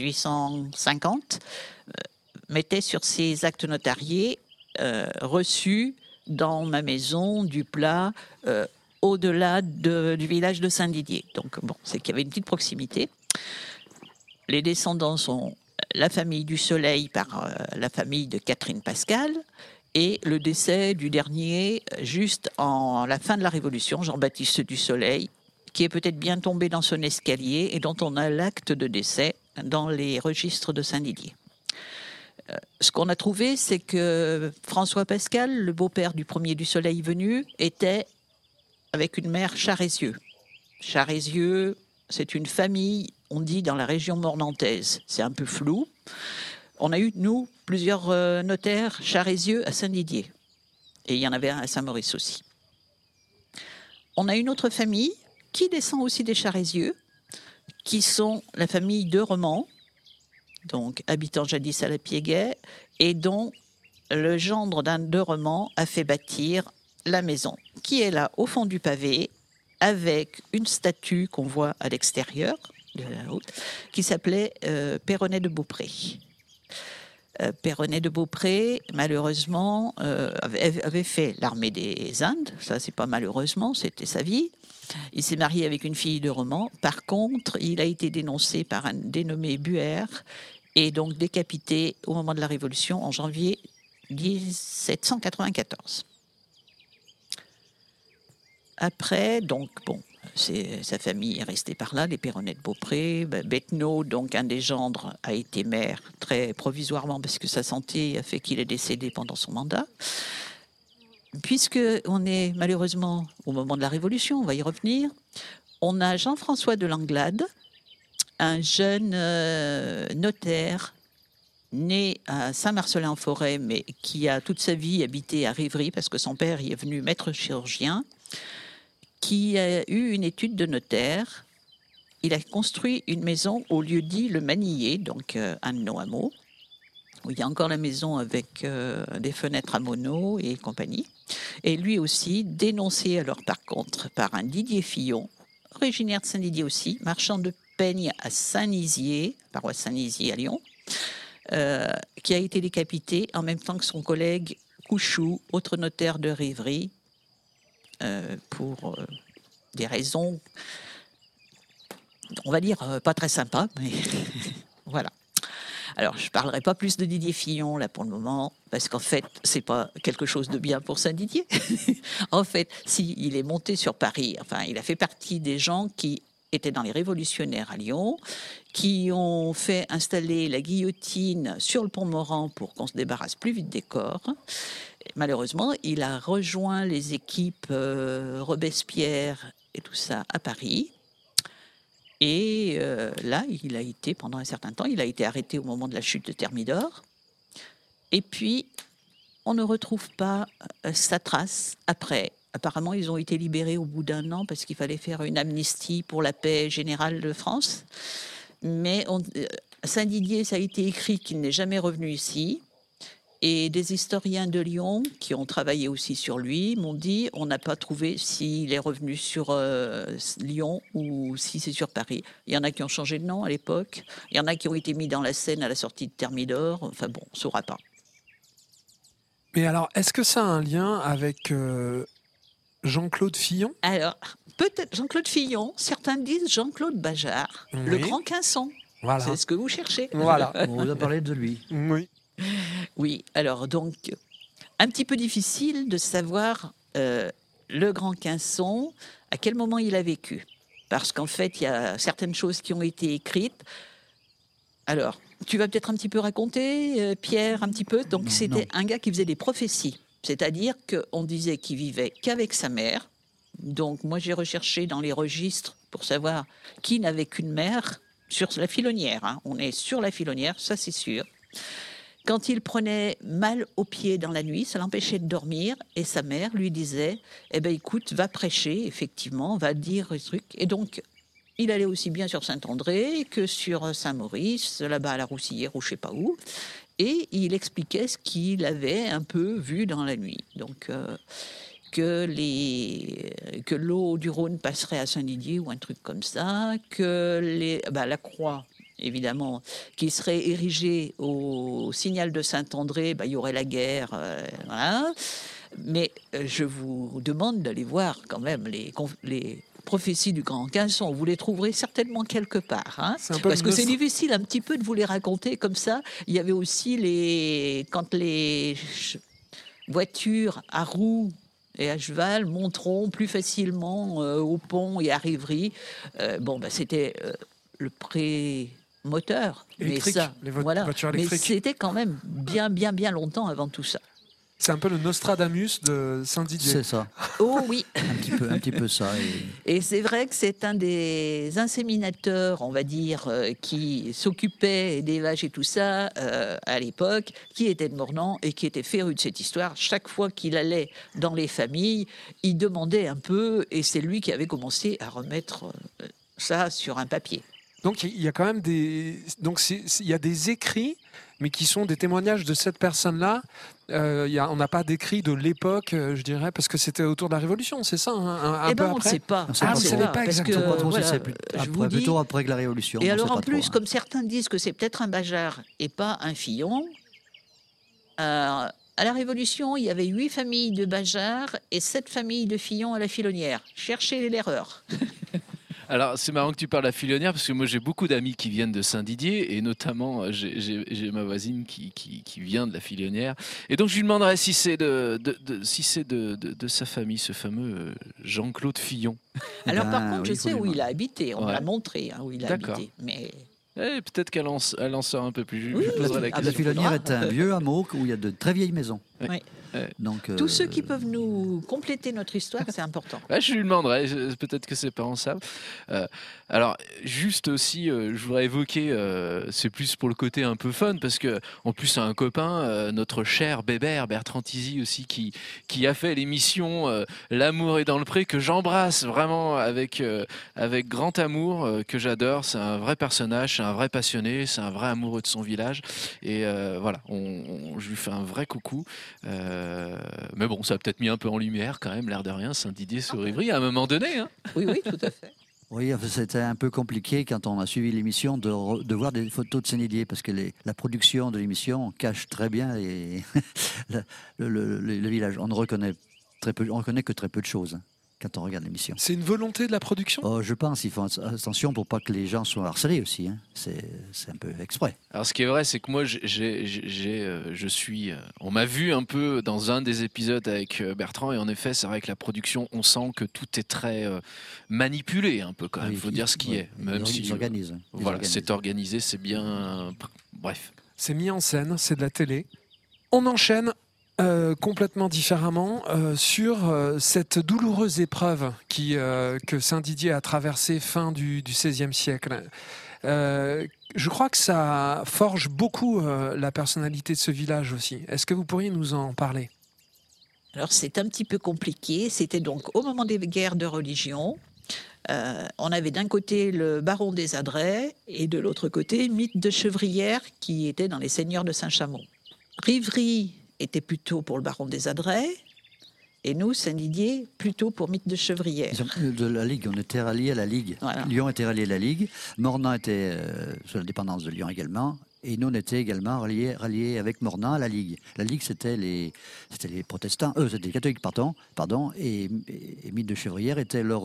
1850, mettait sur ses actes notariés reçus dans ma maison du plat au-delà du village de Saint-Didier. Donc bon, c'est qu'il y avait une petite proximité. Les descendants sont la famille du Soleil par la famille de Catherine Pascal, et le décès du dernier juste en la fin de la Révolution, Jean-Baptiste du Soleil, qui est peut-être bien tombé dans son escalier et dont on a l'acte de décès dans les registres de Saint-Didier. Ce qu'on a trouvé, c'est que François Pascal, le beau-père du premier du Soleil venu, était avec une mère Charézieux. Charézieux, c'est une famille, on dit, dans la région mornantaise. C'est un peu flou. On a eu, nous, plusieurs notaires Charézieux à Saint-Didier. Et il y en avait un à Saint-Maurice aussi. On a une autre famille qui descend aussi des Charézieux, qui sont la famille de Romans, donc habitant jadis à la Piéguet, et dont le gendre d'un de Remans a fait bâtir la maison, qui est là au fond du pavé, avec une statue qu'on voit à l'extérieur de la route, qui s'appelait Péronnet de Beaupré. Péronnet de Beaupré, malheureusement, avait fait l'armée des Indes. Ça, c'est pas malheureusement, c'était sa vie. Il s'est marié avec une fille de Romans. Par contre, il a été dénoncé par un dénommé Buer et donc décapité au moment de la Révolution en janvier 1794. Après, donc, bon, sa famille est restée par là, les Péronnet de Beaupré. Bethenot, donc un des gendres, a été maire très provisoirement parce que sa santé a fait qu'il est décédé pendant son mandat. Puisque on est malheureusement au moment de la Révolution, on va y revenir, on a Jean-François de Langlade, un jeune notaire né à Saint-Marcellin-en-Forêt, mais qui a toute sa vie habité à Rivry parce que son père y est venu maître chirurgien, qui a eu une étude de notaire. Il a construit une maison au lieu-dit Le Manillier, donc un de nos hameaux, où il y a encore la maison avec des fenêtres à mono et compagnie. Et lui aussi, dénoncé alors par contre par un Didier Fillon, originaire de Saint-Didier aussi, marchand de peigne à Saint-Nizier, paroisse Saint-Nizier à Lyon, qui a été décapité en même temps que son collègue Couchou, autre notaire de Rivry, pour des raisons, on va dire, pas très sympas, mais voilà. Alors, je ne parlerai pas plus de Didier Fillon, là, pour le moment, parce qu'en fait, ce n'est pas quelque chose de bien pour Saint-Didier. En fait, il est monté sur Paris, enfin, il a fait partie des gens qui étaient dans les révolutionnaires à Lyon, qui ont fait installer la guillotine sur le pont Morand pour qu'on se débarrasse plus vite des corps. Malheureusement, il a rejoint les équipes Robespierre et tout ça à Paris. Et là, il a été, pendant un certain temps, il a été arrêté au moment de la chute de Thermidor. Et puis, on ne retrouve pas sa trace après. Apparemment, ils ont été libérés au bout d'un an parce qu'il fallait faire une amnistie pour la paix générale de France. Mais Saint-Didier, ça a été écrit qu'il n'est jamais revenu ici. Et des historiens de Lyon qui ont travaillé aussi sur lui m'ont dit on n'a pas trouvé s'il est revenu sur Lyon ou si c'est sur Paris. Il y en a qui ont changé de nom à l'époque. Il y en a qui ont été mis dans la Seine à la sortie de Thermidor. Enfin bon, on ne saura pas. Mais alors, est-ce que ça a un lien avec Jean-Claude Fillon ? Alors, peut-être Jean-Claude Fillon. Certains disent Jean-Claude Bajard, Oui. le grand quinçon. Voilà. C'est ce que vous cherchez. Voilà. On vous a parlé de lui. Oui. Oui, alors donc, un petit peu difficile de savoir le grand quinçon, à quel moment il a vécu. Parce qu'en fait, il y a certaines choses qui ont été écrites. Alors, tu vas peut-être un petit peu raconter, Pierre, un petit peu. Donc, c'était un gars qui faisait des prophéties. C'est-à-dire qu'on disait qu'il vivait qu'avec sa mère. Donc, moi, j'ai recherché dans les registres pour savoir qui n'avait qu'une mère sur la Filonnière. Hein. On est sur la Filonnière, ça c'est sûr. Quand il prenait mal aux pieds dans la nuit, ça l'empêchait de dormir. Et sa mère lui disait, eh ben, écoute, va prêcher, effectivement, va dire des trucs. Et donc, il allait aussi bien sur Saint-André que sur Saint-Maurice, là-bas à la Roussillère ou je ne sais pas où. Et il expliquait ce qu'il avait un peu vu dans la nuit. Donc, que l'eau du Rhône passerait à Saint-Didier ou un truc comme ça, que la croix, évidemment, qui serait érigée au signal de Saint-André, il y aurait la guerre, voilà. Mais je vous demande d'aller voir quand même les prophéties du Grand Quinçon. Vous les trouverez certainement quelque part. Hein, parce que c'est difficile un petit peu de vous les raconter comme ça. Il y avait aussi quand les voitures à roues et à cheval monteront plus facilement au pont et à Rivry. C'était le pré-moteur. Électrique, mais ça, voitures électriques. Mais c'était quand même bien longtemps avant tout ça. C'est un peu le Nostradamus de Saint-Didier. C'est ça. Oh oui. Un petit peu ça. Et c'est vrai que c'est un des inséminateurs, on va dire, qui s'occupait des vaches et tout ça à l'époque, qui était de Mornan et qui était féru de cette histoire. Chaque fois qu'il allait dans les familles, il demandait un peu, et c'est lui qui avait commencé à remettre ça sur un papier. Donc il y a quand même il y a des écrits, mais qui sont des témoignages de cette personne-là. On n'a pas d'écrit de l'époque, je dirais, parce que c'était autour de la Révolution, c'est ça, un peu On ne après. sait pas. On sait Ah, pas vous ne trop. savez pas parce que, exactement. Pas trop si voilà, c'est je vous dis- plutôt après que la Révolution. Et on alors sait en pas plus, trop, hein. comme certains disent que c'est peut-être un Bajar et pas un Fillon, à la Révolution, il y avait 8 familles de Bajars et 7 familles de Fillons à la Filonnière. Cherchez l'erreur. Alors, c'est marrant que tu parles de la Filonnière, parce que moi, j'ai beaucoup d'amis qui viennent de Saint-Didier, et notamment, j'ai ma voisine qui vient de la Filonnière. Et donc, je lui demanderais si c'est de sa famille, ce fameux Jean-Claude Fillon. Alors par Ben, contre, je oui, sais faut où lui il a habité. On me Ouais. l'a montré où il a D'accord. habité. Mais Peut-être qu'elle en sort un peu plus. Je Oui, lui poserai la ah, La question. Filonnière faudra. est un vieux hameau où il y a de très vieilles maisons. Oui. Donc, tous ceux qui peuvent nous compléter notre histoire, c'est important. Ouais, je lui demanderai, peut-être que ses parents savent. Alors, juste aussi, je voudrais évoquer, c'est plus pour le côté un peu fun, parce que en plus, c'est un copain, notre cher Bébert, Bertrand Tizy aussi, qui a fait l'émission L'amour est dans le pré, que j'embrasse vraiment avec grand amour, que j'adore. C'est un vrai personnage, c'est un vrai passionné, c'est un vrai amoureux de son village. Et voilà, je lui fais un vrai coucou. Mais bon, ça a peut-être mis un peu en lumière quand même, l'air de rien, Saint-Didier-sur-Ivry, à un moment donné. Hein. Oui, tout à fait. oui, enfin, c'était un peu compliqué quand on a suivi l'émission de voir des photos de Saint-Didier parce que la production de l'émission cache très bien le village. On ne reconnaît que très peu de choses quand on regarde l'émission. C'est une volonté de la production. Oh, je pense qu'ils font attention pour pas que les gens soient harcelés aussi. Hein. C'est un peu exprès. Alors, ce qui est vrai, c'est que moi, on m'a vu un peu dans un des épisodes avec Bertrand, et en effet, c'est vrai que la production, on sent que tout est très manipulé, un peu quand même. Il faut dire ce qui est. Même si ils organisent. voilà, c'est organisé, c'est bien. Bref. C'est mis en scène, c'est de la télé. On enchaîne complètement différemment sur cette douloureuse épreuve que Saint-Didier a traversée fin du XVIe siècle. Je crois que ça forge beaucoup la personnalité de ce village aussi. Est-ce que vous pourriez nous en parler ? Alors c'est un petit peu compliqué. C'était donc au moment des guerres de religion. On avait d'un côté le baron des Adrets et de l'autre côté Mythe de Chevrières qui était dans les seigneurs de Saint-Chamond. Rivry était plutôt pour le baron des Adrets et nous, Saint-Didier, plutôt pour Mythe de Chevrières. De la Ligue, on était ralliés à la Ligue. Voilà. Lyon était rallié à la Ligue. Mornan était sous la dépendance de Lyon également. Et nous, on était également ralliés avec Mornan à la Ligue. La Ligue, c'était les protestants, c'était les catholiques, pardon. Et Mythe de Chevrières était leur,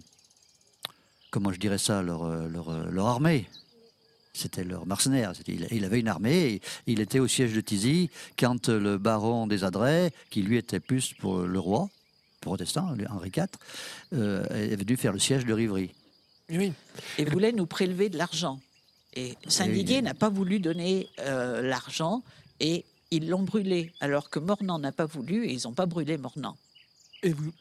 comment je dirais ça, leur armée. C'était leur mercenaire. Il avait une armée. Et il était au siège de Thizy quand le baron des Adrets, qui lui était plus pour le roi, protestant, Henri IV, est venu faire le siège de Rivry. Oui. Et voulait nous prélever de l'argent. Et Saint-Didier n'a pas voulu donner l'argent et ils l'ont brûlé, alors que Mornan n'a pas voulu et ils n'ont pas brûlé Mornan. Et pourquoi ?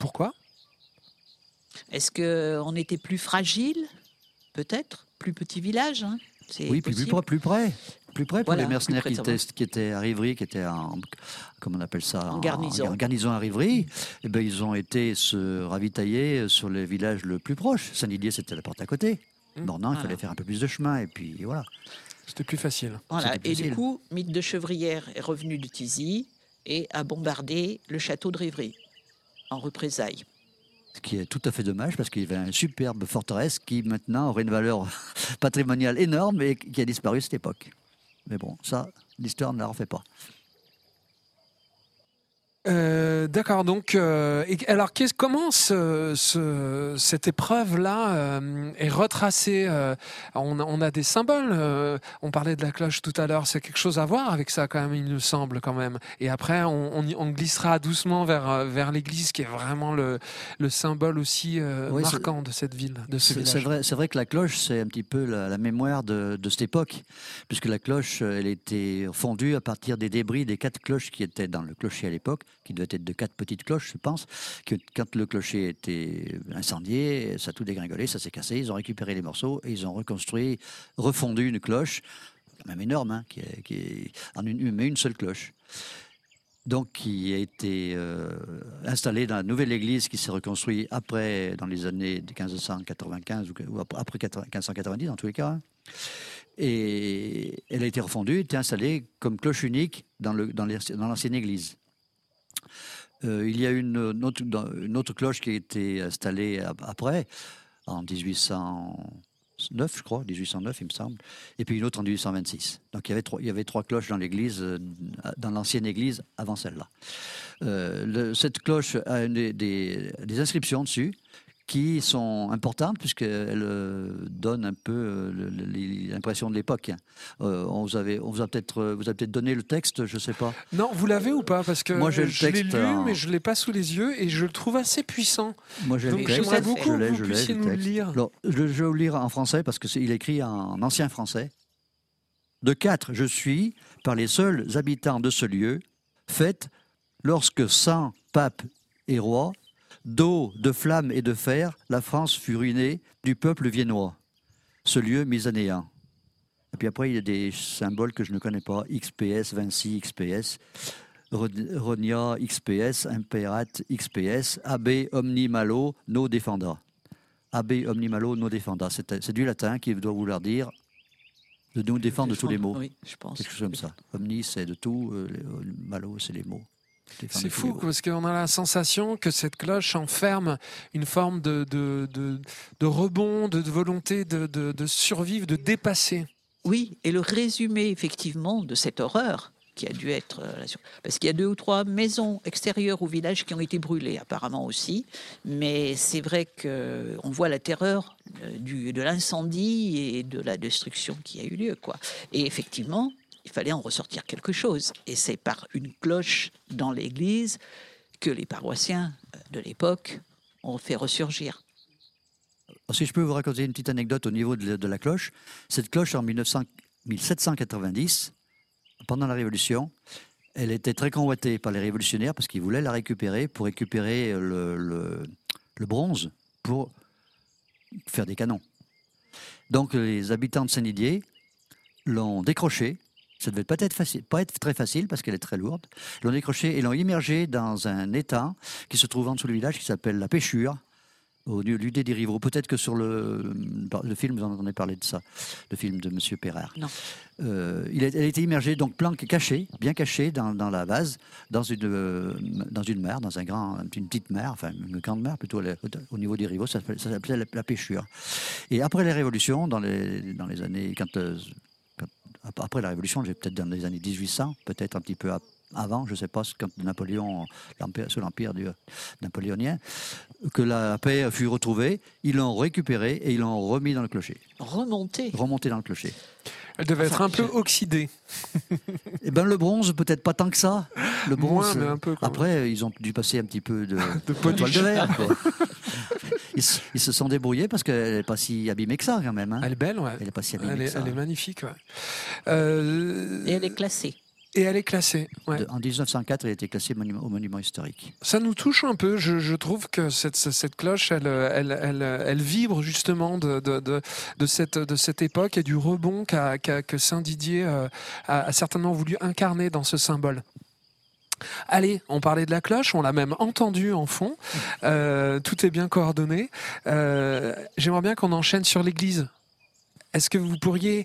Est-ce qu'on était plus fragile ? Peut-être. Plus petit village, hein. C'est Oui, possible. plus près pour Voilà, les mercenaires plus près, qui étaient à Rivry, qui étaient comment on appelle ça, En garnison. en garnison à Rivry. Eh ben, ils ont été se ravitailler sur le village le plus proche. Saint-Didier, c'était la porte à côté. Mornan, il Voilà. fallait faire un peu plus de chemin, et puis voilà. C'était plus facile. Voilà. C'était Et facile. du coup, Mythe de Chevrières est revenu de Thizy et a bombardé le château de Rivry en représailles. Ce qui est tout à fait dommage, parce qu'il y avait une superbe forteresse qui maintenant aurait une valeur patrimoniale énorme et qui a disparu à cette époque. Mais bon, ça, l'histoire ne la refait pas. D'accord, donc alors comment cette épreuve-là est retracée on a des symboles, on parlait de la cloche tout à l'heure, c'est quelque chose à voir avec ça quand même, il nous semble quand même. Et après, on glissera doucement vers l'église qui est vraiment le symbole aussi Oui, marquant de cette ville, de ce village. C'est vrai que la cloche, c'est un petit peu la mémoire de cette époque, puisque la cloche, elle était fondue à partir des débris des 4 cloches qui étaient dans le clocher à l'époque, qui devait être de 4 petites cloches, je pense, que quand le clocher était incendié, ça a tout dégringolé, ça s'est cassé, ils ont récupéré les morceaux et ils ont refondu une cloche, quand même énorme, hein, mais une seule cloche. donc qui a été installé dans la nouvelle église qui s'est reconstruite après, dans les années 1595 ou après 1590 dans tous les cas. Hein. Et elle a été refondue, été installée comme cloche unique dans l'ancienne église. Il y a une autre cloche qui a été installée après, en 1809, je crois, 1809 il me semble, et puis une autre en 1826. Donc il y avait trois cloches dans l'église, dans l'ancienne église avant celle-là. Cette cloche a des inscriptions dessus qui sont importantes puisqu'elles donnent un peu l'impression de l'époque. On vous a peut-être donné le texte, je ne sais pas. Non, vous l'avez ou pas? Parce que moi, j'ai le je l'ai texte lu, mais je ne l'ai pas sous les yeux et je le trouve assez puissant. Moi, j'ai le Donc texte. j'aimerais beaucoup que vous puissiez nous le texte. lire. Alors, je vais vous lire en français parce qu'il est écrit en ancien français. De 4, je suis, par les seuls habitants de ce lieu, faite lorsque sans pape et roi, d'eau, de flammes et de fer, la France fut ruinée du peuple viennois. Ce lieu mis à néant. Et puis après, il y a des symboles que je ne connais pas. XPS, Vinci, XPS, Ronia, XPS, Imperat, XPS, AB Omni Malo, No Defenda. AB Omni Malo, No Defenda. C'est du latin qui doit vouloir dire de nous défendre de tous les mots. Oui, je pense. Quelque chose comme ça. Omni, c'est de tout. Malo, c'est les mots. C'est fou parce qu'on a la sensation que cette cloche enferme une forme de rebond, de volonté de survivre, de dépasser. Oui, et le résumé effectivement de cette horreur qui a dû être... Parce qu'il y a 2 ou 3 maisons extérieures au village qui ont été brûlées apparemment aussi, mais c'est vrai qu'on voit la terreur de l'incendie et de la destruction qui a eu lieu, quoi. Et effectivement, il fallait en ressortir quelque chose. Et c'est par une cloche dans l'église que les paroissiens de l'époque ont fait ressurgir. Si je peux vous raconter une petite anecdote au niveau de la cloche, cette cloche en 1790, pendant la Révolution, elle était très convoitée par les révolutionnaires parce qu'ils voulaient la récupérer pour récupérer le bronze pour faire des canons. Donc les habitants de Saint-Didier l'ont décrochée. Ça ne devait pas être très facile parce qu'elle est très lourde. Ils l'ont décrochée et l'ont immergée dans un étang qui se trouve en dessous du village qui s'appelle la Pêchure, au lieu des rivaux. Peut-être que sur le film, vous en avez parlé de ça, le film de M. Perrard. Non. Elle a été immergée, donc bien cachée dans la vase, dans une mare, une petite mare, enfin une grande mare plutôt au niveau des rivaux, ça s'appelait la Pêchure. Et après la Révolution, dans les années... Après la Révolution, peut-être dans les années 1800, peut-être un petit peu avant, je ne sais pas, quand Napoléon, sous l'empire napoléonien, que la paix fut retrouvée, ils l'ont récupérée et ils l'ont remis dans le clocher. Remonté dans le clocher. Elle devait être un peu oxydée. Eh bien, le bronze, peut-être pas tant que ça. Le bronze, mais un peu, quoi. Après, ils ont dû passer un petit peu de polish. toile de verre, quoi. Ils se sont débrouillés parce qu'elle n'est pas si abîmée que ça, quand même. Hein. Elle est belle, ouais. Elle n'est pas si abîmée que ça. Elle est magnifique, ouais. et elle est classée. Et elle est classée, ouais. En 1904, elle a été classée au monument historique. Ça nous touche un peu. Je trouve que cette cloche, elle vibre justement de cette époque et du rebond que Saint-Didier a certainement voulu incarner dans ce symbole. Allez, on parlait de la cloche, on l'a même entendue en fond. Tout est bien coordonné. J'aimerais bien qu'on enchaîne sur l'église. Est-ce que vous pourriez...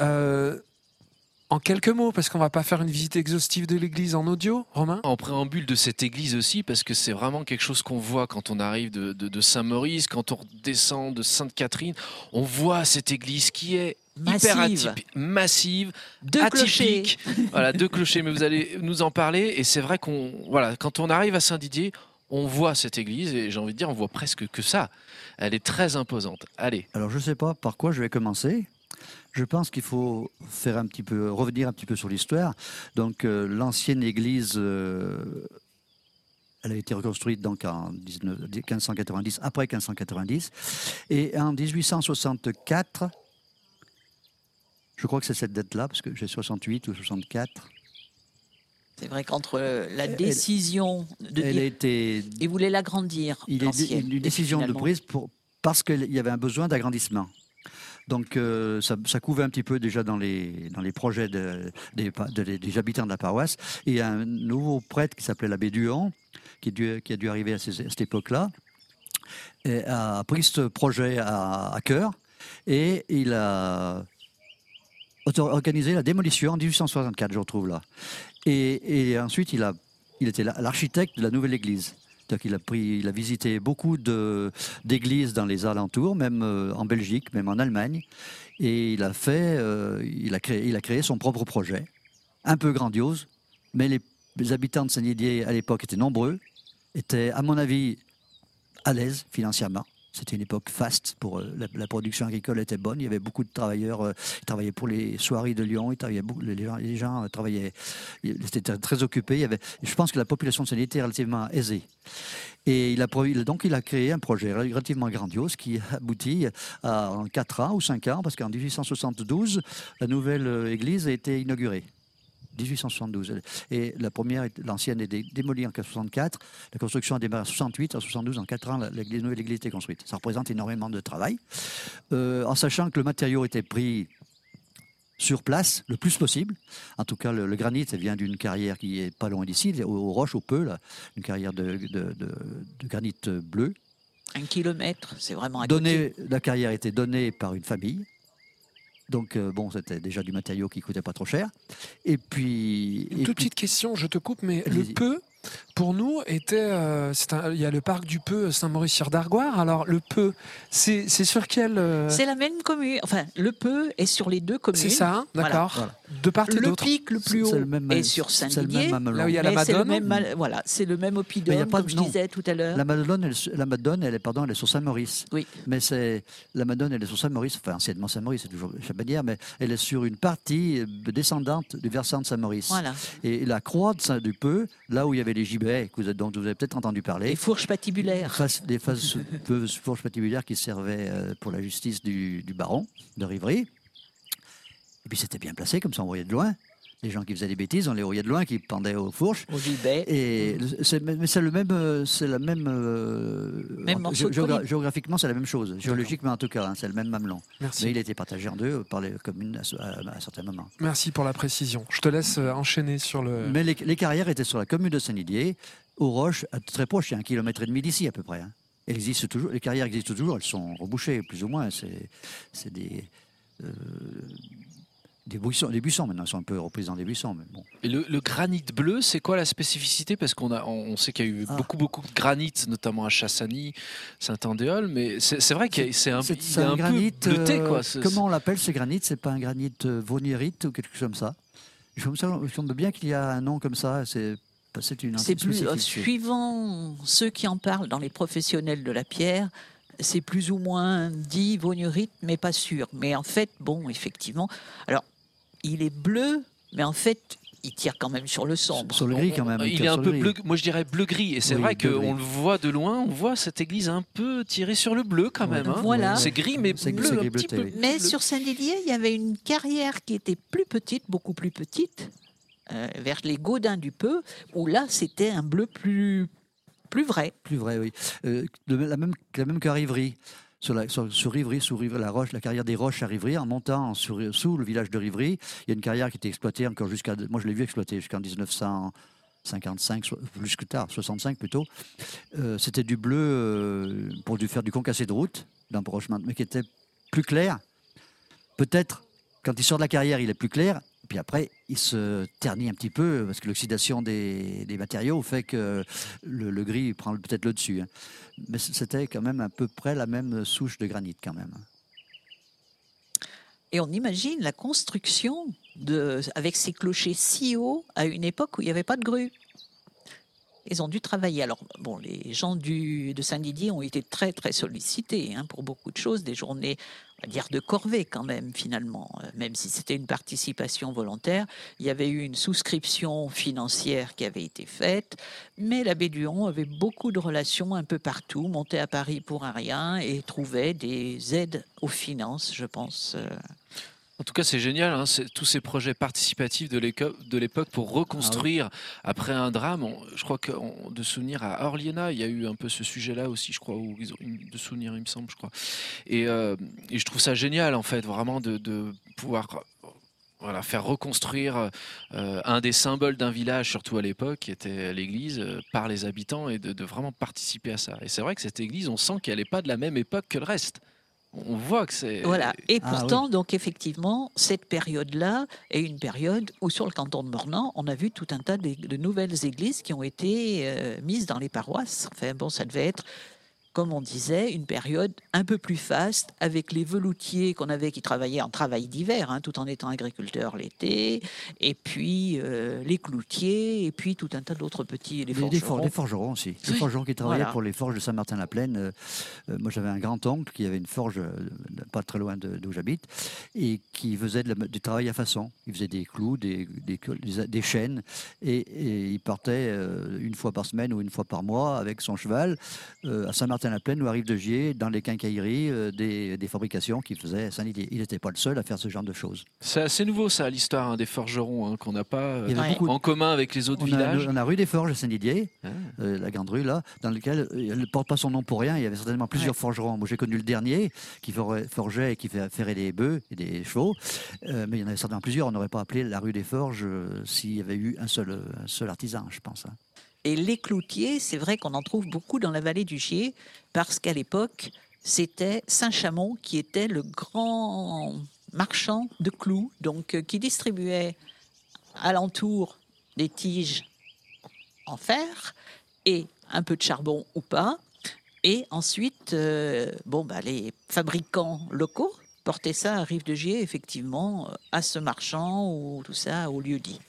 en quelques mots, parce qu'on ne va pas faire une visite exhaustive de l'église en audio, Romain? En préambule de cette église aussi, parce que c'est vraiment quelque chose qu'on voit quand on arrive de Saint-Maurice, quand on descend de Sainte-Catherine, on voit cette église qui est hyper atypique, massive, 2 atypique. clochers. Voilà, 2 clochers, mais vous allez nous en parler. Et c'est vrai quand on arrive à Saint-Didier, on voit cette église, et j'ai envie de dire, on voit presque que ça. Elle est très imposante. Allez. Alors, je ne sais pas par quoi je vais commencer. Je pense qu'il faut revenir un petit peu sur l'histoire. Donc, l'ancienne église, elle a été reconstruite donc en 1590, après 1590. Et en 1864, je crois que c'est cette date-là, parce que j'ai 68 ou 64. C'est vrai qu'entre la décision de elle dire... a été... Ils voulaient l'agrandir, Il y a une décision de prise parce qu'il y avait un besoin d'agrandissement. Donc ça couvait un petit peu déjà dans les projets des habitants de la paroisse. Et il y a un nouveau prêtre qui s'appelait l'abbé Duhan, qui a dû arriver à cette époque-là, et a pris ce projet à cœur et il a organisé la démolition en 1864, je retrouve là. Et ensuite, il était l'architecte de la nouvelle église. Donc il a visité beaucoup d'églises dans les alentours, même en Belgique, même en Allemagne. Et il a créé son propre projet, un peu grandiose, mais les habitants de Saint-Didier à l'époque étaient nombreux, étaient à mon avis à l'aise financièrement. C'était une époque faste pour la production agricole était bonne. Il y avait beaucoup de travailleurs qui travaillaient pour les soieries de Lyon. Les gens travaillaient, ils étaient très occupés. Je pense que la population de Saint-Didier était relativement aisée. Et donc il a créé un projet relativement grandiose qui aboutit en 4 ans ou 5 ans, parce qu'en 1872, la nouvelle église a été inaugurée. 1872. Et l'ancienne est démolie en 1964. La construction a démarré en 68. En 72, en 4 ans, l'église était construite. Ça représente énormément de travail. En sachant que le matériau était pris sur place le plus possible. En tout cas, le granit vient d'une carrière qui est pas loin d'ici, aux Roches, au Peu, là, une carrière de granit bleu. 1 kilomètre, c'est vraiment à côté. La carrière était donnée par une famille. Donc, c'était déjà du matériau qui ne coûtait pas trop cher. Et puis... Une toute petite question, je te coupe, mais le Peu, pour nous, était... il y a le parc du Peu, Saint-Maurice-sur-Dargoire. Alors, le Peu, c'est sur quel... C'est la même commune. Enfin, le Peu est sur les 2 communes. C'est ça, hein, d'accord. Voilà. De part et d'autre. Le pic le plus haut est sur Saint-Didier. Là où il y a la Madone. Voilà, c'est le même oppidum, comme je disais tout à l'heure. La Madone, elle est sur Saint-Maurice. Oui. Mais la Madone, elle est sur Saint-Maurice. Enfin, anciennement Saint-Maurice, c'est toujours Chabanière, mais elle est sur une partie descendante du versant de Saint-Maurice. Voilà. Et la croix du Peu, là où il y avait les gibets, dont vous avez peut-être entendu parler. Les fourches patibulaires. Les fourches patibulaires qui servaient pour la justice du baron de Rivry. Et puis c'était bien placé, comme ça on voyait de loin. Les gens qui faisaient des bêtises, on les voyait de loin, qui pendaient aux fourches. Au gibet. Mais c'est la même géographiquement, c'est la même chose. Géologiquement, en tout cas, c'est le même mamelon. Merci. Mais il a été partagé en 2 par les communes à certains moments. Merci pour la précision. Je te laisse enchaîner sur le... Mais les carrières étaient sur la commune de Saint-Didier, aux Roches, très proche, il y a 1,5 km d'ici à peu près. Hein. Les carrières existent toujours, elles sont rebouchées plus ou moins. C'est des buissons maintenant, ils sont un peu représentants des buissons. Mais bon. Et le granit bleu, c'est quoi la spécificité? Parce on sait qu'il y a eu beaucoup de granit, notamment à Chassagny, Saint-Andéol, mais c'est vrai qu'il c'est un granit, peu bleuté, quoi. Comment on l'appelle ce granit? C'est pas un granit vaunierite ou quelque chose comme ça? Il me semble bien qu'il y a un nom comme ça. C'est plus suivant ceux qui en parlent dans les professionnels de la pierre. C'est plus ou moins dit vaunierite, mais pas sûr. Mais en fait, effectivement, alors il est bleu, mais en fait, il tire quand même sur le sombre. Sur le gris quand même. Il est un peu bleu, moi je dirais bleu-gris. Et c'est vrai qu'on le voit de loin, on voit cette église un peu tirée sur le bleu quand même. Hein. Voilà. C'est gris, mais bleu, un petit peu. Mais sur Saint-Didier, il y avait une carrière qui était plus petite, beaucoup plus petite, vers les Gaudins du Peu, où là, c'était un bleu plus vrai. Plus vrai, oui. La même qu'à Rivry. Sur Rivry, la Roche, la carrière des Roches à Rivry, en montant sous le village de Rivry, il y a une carrière qui était exploitée encore moi je l'ai vu exploiter jusqu'en 1955, plus que tard, 65 plutôt. C'était du bleu pour faire du concassé de route, d'embrochement, mais qui était plus clair. Peut-être, quand il sort de la carrière, il est plus clair. Puis après, il se ternit un petit peu parce que l'oxydation des matériaux fait que le gris prend peut-être le dessus. Hein. Mais c'était quand même à peu près la même souche de granit quand même. Et on imagine la construction avec ces clochers si hauts à une époque où il n'y avait pas de grue. Ils ont dû travailler. Alors, les gens de Saint-Didier ont été très, très sollicités pour beaucoup de choses, des journées, on va dire, de corvée quand même, finalement. Même si c'était une participation volontaire, il y avait eu une souscription financière qui avait été faite, mais l'abbé Duhan avait beaucoup de relations un peu partout, montait à Paris pour un rien et trouvait des aides aux finances, je pense. En tout cas, c'est génial, hein, tous ces projets participatifs de l'époque pour reconstruire après un drame. Je crois que de souvenir à Orliena, il y a eu un peu ce sujet-là aussi, je crois, de souvenir, il me semble, je crois. Et je trouve ça génial, en fait, vraiment de pouvoir faire reconstruire un des symboles d'un village, surtout à l'époque, qui était l'église, par les habitants et de vraiment participer à ça. Et c'est vrai que cette église, on sent qu'elle n'est pas de la même époque que le reste. On voit que c'est... Voilà. Et pourtant, oui. donc effectivement, cette période-là est une période où sur le canton de Mornan, on a vu tout un tas de nouvelles églises qui ont été mises dans les paroisses. Enfin bon, ça devait être, comme on disait, une période un peu plus faste, avec les veloutiers qu'on avait qui travaillaient en travail d'hiver, hein, tout en étant agriculteurs l'été, et puis les cloutiers, et puis tout un tas d'autres petits... Les forgerons. Des forgerons aussi. Des forgerons qui travaillaient Voilà. pour les forges de Saint-Martin-la-Plaine. Moi, j'avais un grand-oncle qui avait une forge pas très loin d'où j'habite et qui faisait du travail à façon. Il faisait des clous, des chaînes et il partait une fois par semaine ou une fois par mois avec son cheval à Saint-Martin-la-Plaine ou à Rive-de-Gier dans les quincailleries des fabrications qu'il faisait à Saint-Didier. Il n'était pas le seul à faire ce genre de choses. C'est assez nouveau, ça, l'histoire des forgerons, qu'on n'a pas Il y avait en commun avec les autres villages. On a rue des Forges à Saint-Didier, la grande rue là, dans laquelle elle ne porte pas son nom pour rien. Il y avait certainement plusieurs forgerons. Moi, j'ai connu le dernier qui forgeait et qui ferrait des bœufs et des chevaux. Mais il y en avait certainement plusieurs. On n'aurait pas appelé la rue des Forges s'il y avait eu un seul artisan, je pense. Hein. Et les cloutiers, c'est vrai qu'on en trouve beaucoup dans la vallée du Gier, parce qu'à l'époque, c'était Saint-Chamond qui était le grand marchand de clous, donc qui distribuait alentour des tiges en fer et un peu de charbon ou pas. Et ensuite, les fabricants locaux portaient ça à Rive-de-Gier, effectivement, à ce marchand ou tout ça, au lieu dit.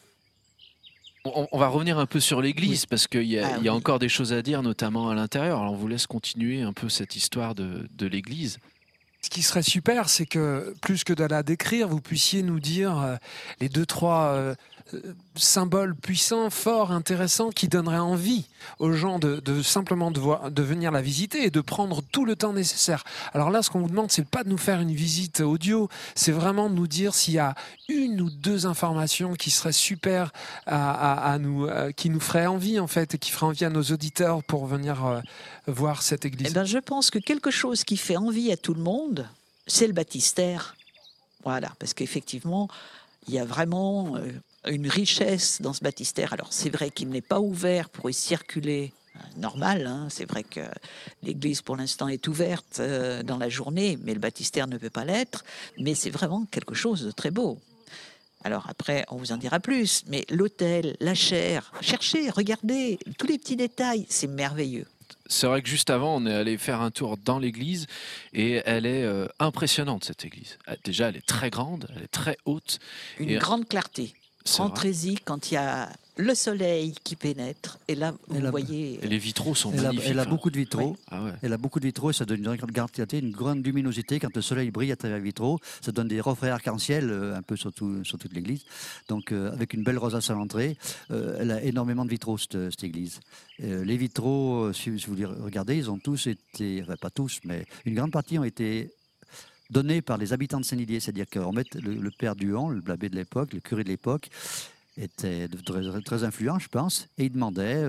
On va revenir un peu sur l'église parce qu'il y a encore des choses à dire, notamment à l'intérieur. Alors on vous laisse continuer un peu cette histoire de l'église. Ce qui serait super, c'est que plus que de la décrire, vous puissiez nous dire les 2-3 symboles puissants, forts, intéressants, qui donneraient envie aux gens de simplement de venir la visiter et de prendre tout le temps nécessaire. Alors là, ce qu'on vous demande, c'est pas de nous faire une visite audio, c'est vraiment de nous dire s'il y a 1 ou 2 informations qui seraient super à nous, qui nous feraient envie en fait, et qui feraient envie à nos auditeurs pour venir voir cette église. Eh ben, je pense que quelque chose qui fait envie à tout le monde, c'est le baptistère. Voilà, parce qu'effectivement, il y a vraiment une richesse dans ce baptistère. Alors, c'est vrai qu'il n'est pas ouvert pour y circuler normal. Hein. C'est vrai que l'église, pour l'instant, est ouverte dans la journée, mais le baptistère ne peut pas l'être. Mais c'est vraiment quelque chose de très beau. Alors après, on vous en dira plus, mais l'autel, la chaire, cherchez, regardez, tous les petits détails, c'est merveilleux. C'est vrai que juste avant, on est allé faire un tour dans l'église et elle est impressionnante, cette église. Déjà, elle est très grande, elle est très haute. Une grande clarté. Rentrez-y quand il y a le soleil qui pénètre et là, vous voyez... Et les vitraux sont magnifiques. Elle a beaucoup de vitraux. Oui. Ah ouais. Elle a beaucoup de vitraux et ça donne une grande clarté, une grande luminosité. Quand le soleil brille à travers les vitraux, ça donne des reflets arc-en-ciel un peu sur toute l'église. Donc avec une belle rosace à l'entrée, elle a énormément de vitraux, cette église. Les vitraux, si vous les regardez, ils ont tous été, enfin pas tous, mais une grande partie ont été donnés par les habitants de Saint-Didier. C'est-à-dire qu'on met le père Duhan, l'abbé de l'époque, le curé de l'époque, était très influent, je pense, et il demandait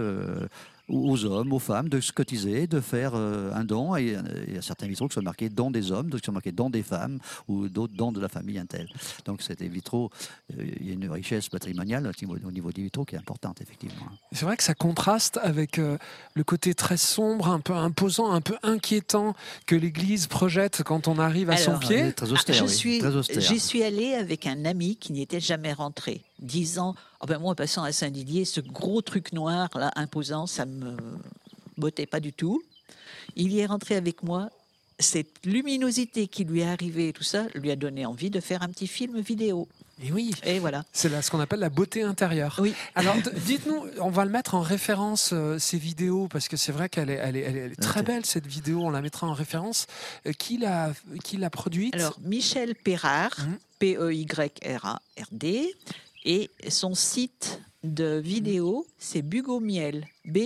aux hommes, aux femmes de se cotiser, de faire un don. Et il y a certains vitraux qui sont marqués don des hommes, d'autres qui sont marqués don des femmes, ou d'autres dons de la famille Intel. Donc c'est des vitraux, il y a une richesse patrimoniale au niveau des vitraux qui est importante, effectivement. C'est vrai que ça contraste avec le côté très sombre, un peu imposant, un peu inquiétant que l'Église projette quand on arrive à son pied. Très austère, très austère. J'y suis allée avec un ami qui n'y était jamais rentré, disant moi, passant à Saint-Didier, ce gros truc noir là imposant, ça me bottait pas du tout. Il y est rentré avec moi. Cette luminosité qui lui est arrivée, tout ça, lui a donné envie de faire un petit film vidéo. Et oui, et voilà. C'est là ce qu'on appelle la beauté intérieure. Oui. Alors, dites-nous, on va le mettre en référence, ces vidéos, parce que c'est vrai qu'elle est très belle, cette vidéo, on la mettra en référence. Qui l'a produite ? Alors, Michel Perrard, Peyrard, et son site de vidéos, c'est Bugomiel.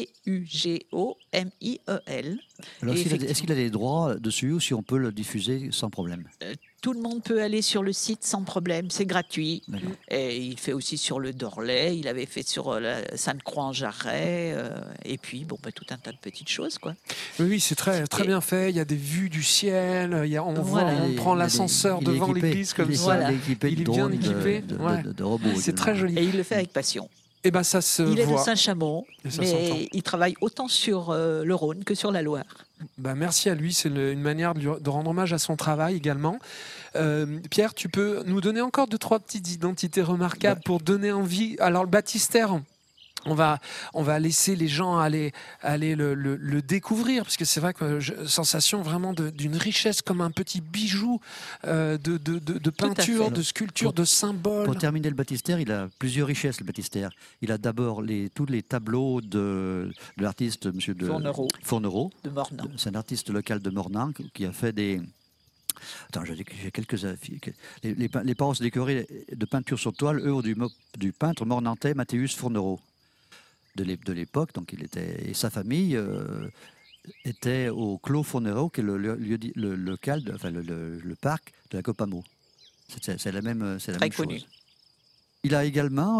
Bugomiel. Alors, Et est-ce qu'il a des droits dessus ou si on peut le diffuser sans problème? Tout le monde peut aller sur le site sans problème, c'est gratuit. D'accord. Et il fait aussi sur le Dorlay, il avait fait sur la Sainte-Croix-en-Jarret, et puis tout un tas de petites choses, quoi. Oui, c'est très bien fait. Il y a des vues du ciel. On Voilà. prend l'ascenseur Il est devant équipé. l'église comme Il est- ça. Voilà. Il est équipé Il de est bien drones, équipé. Ouais. de robots. C'est également. très joli. Et il le fait avec passion. Et ben ça se Il est de voit. Saint-Chamond, Et ça s'entend. mais il travaille autant sur le Rhône que sur la Loire. Merci à lui, c'est une manière de rendre hommage à son travail également. Pierre, tu peux nous donner encore 2-3 petites identités remarquables pour donner envie. Alors le baptistère, on va laisser les gens aller le découvrir, parce que c'est vrai que sensation vraiment d'une richesse comme un petit bijou de peinture, fait. de sculpture, de symboles. Pour terminer le baptistère, il a plusieurs richesses, le baptistère. Il a d'abord tous les tableaux de l'artiste M. Fournereau. De Mornan. C'est un artiste local de Mornan qui a fait des... Attends, j'ai quelques... Les parois sont décorées de peinture sur toile, œuvre du peintre mornantais Mathéus Fournereau de l'époque. Donc il était, et sa famille était au Clos Fournereau, qui est le parc de la Copamo. C'est la même Très connu. chose. Il a également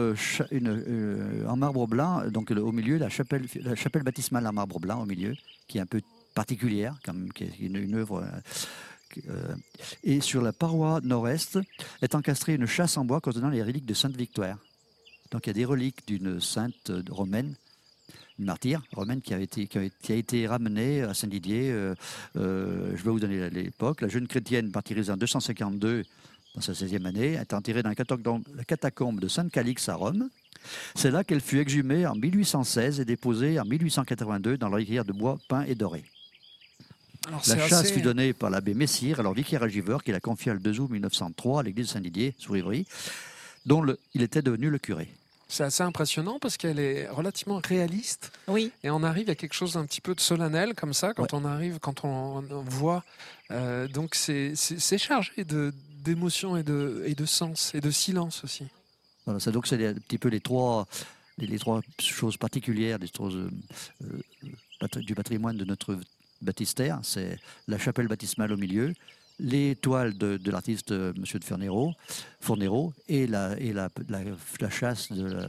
en marbre blanc, donc au milieu, la chapelle baptismale en marbre blanc au milieu, qui est un peu particulière, quand même, qui est une œuvre. Et sur la paroi nord-est est encastrée une châsse en bois contenant les reliques de Sainte Victoire. Donc il y a des reliques d'une sainte romaine, une martyre romaine qui a été ramenée à Saint-Didier. Je vais vous donner l'époque. La jeune chrétienne martyrisée en 252, dans sa 16e année, est enterrée dans la catacombe de Sainte-Calix à Rome. C'est là qu'elle fut exhumée en 1816 et déposée en 1882 dans la rivière de bois peint et doré. Alors, La chasse fut donnée par l'abbé Messire, alors vicaire agiveur, qui l'a confiée le 2 août 1903 à l'église de Saint-Didier, sous Ivry, dont il était devenu le curé. C'est assez impressionnant parce qu'elle est relativement réaliste. Oui. Et on arrive à quelque chose d'un petit peu de solennel comme ça quand on arrive, quand on voit. Donc c'est chargé d'émotions et de sens et de silence aussi. Voilà, c'est un petit peu les trois choses particulières du patrimoine de notre baptistère. C'est la chapelle baptismale au milieu, les toiles de l'artiste M. de Fournereau et la chasse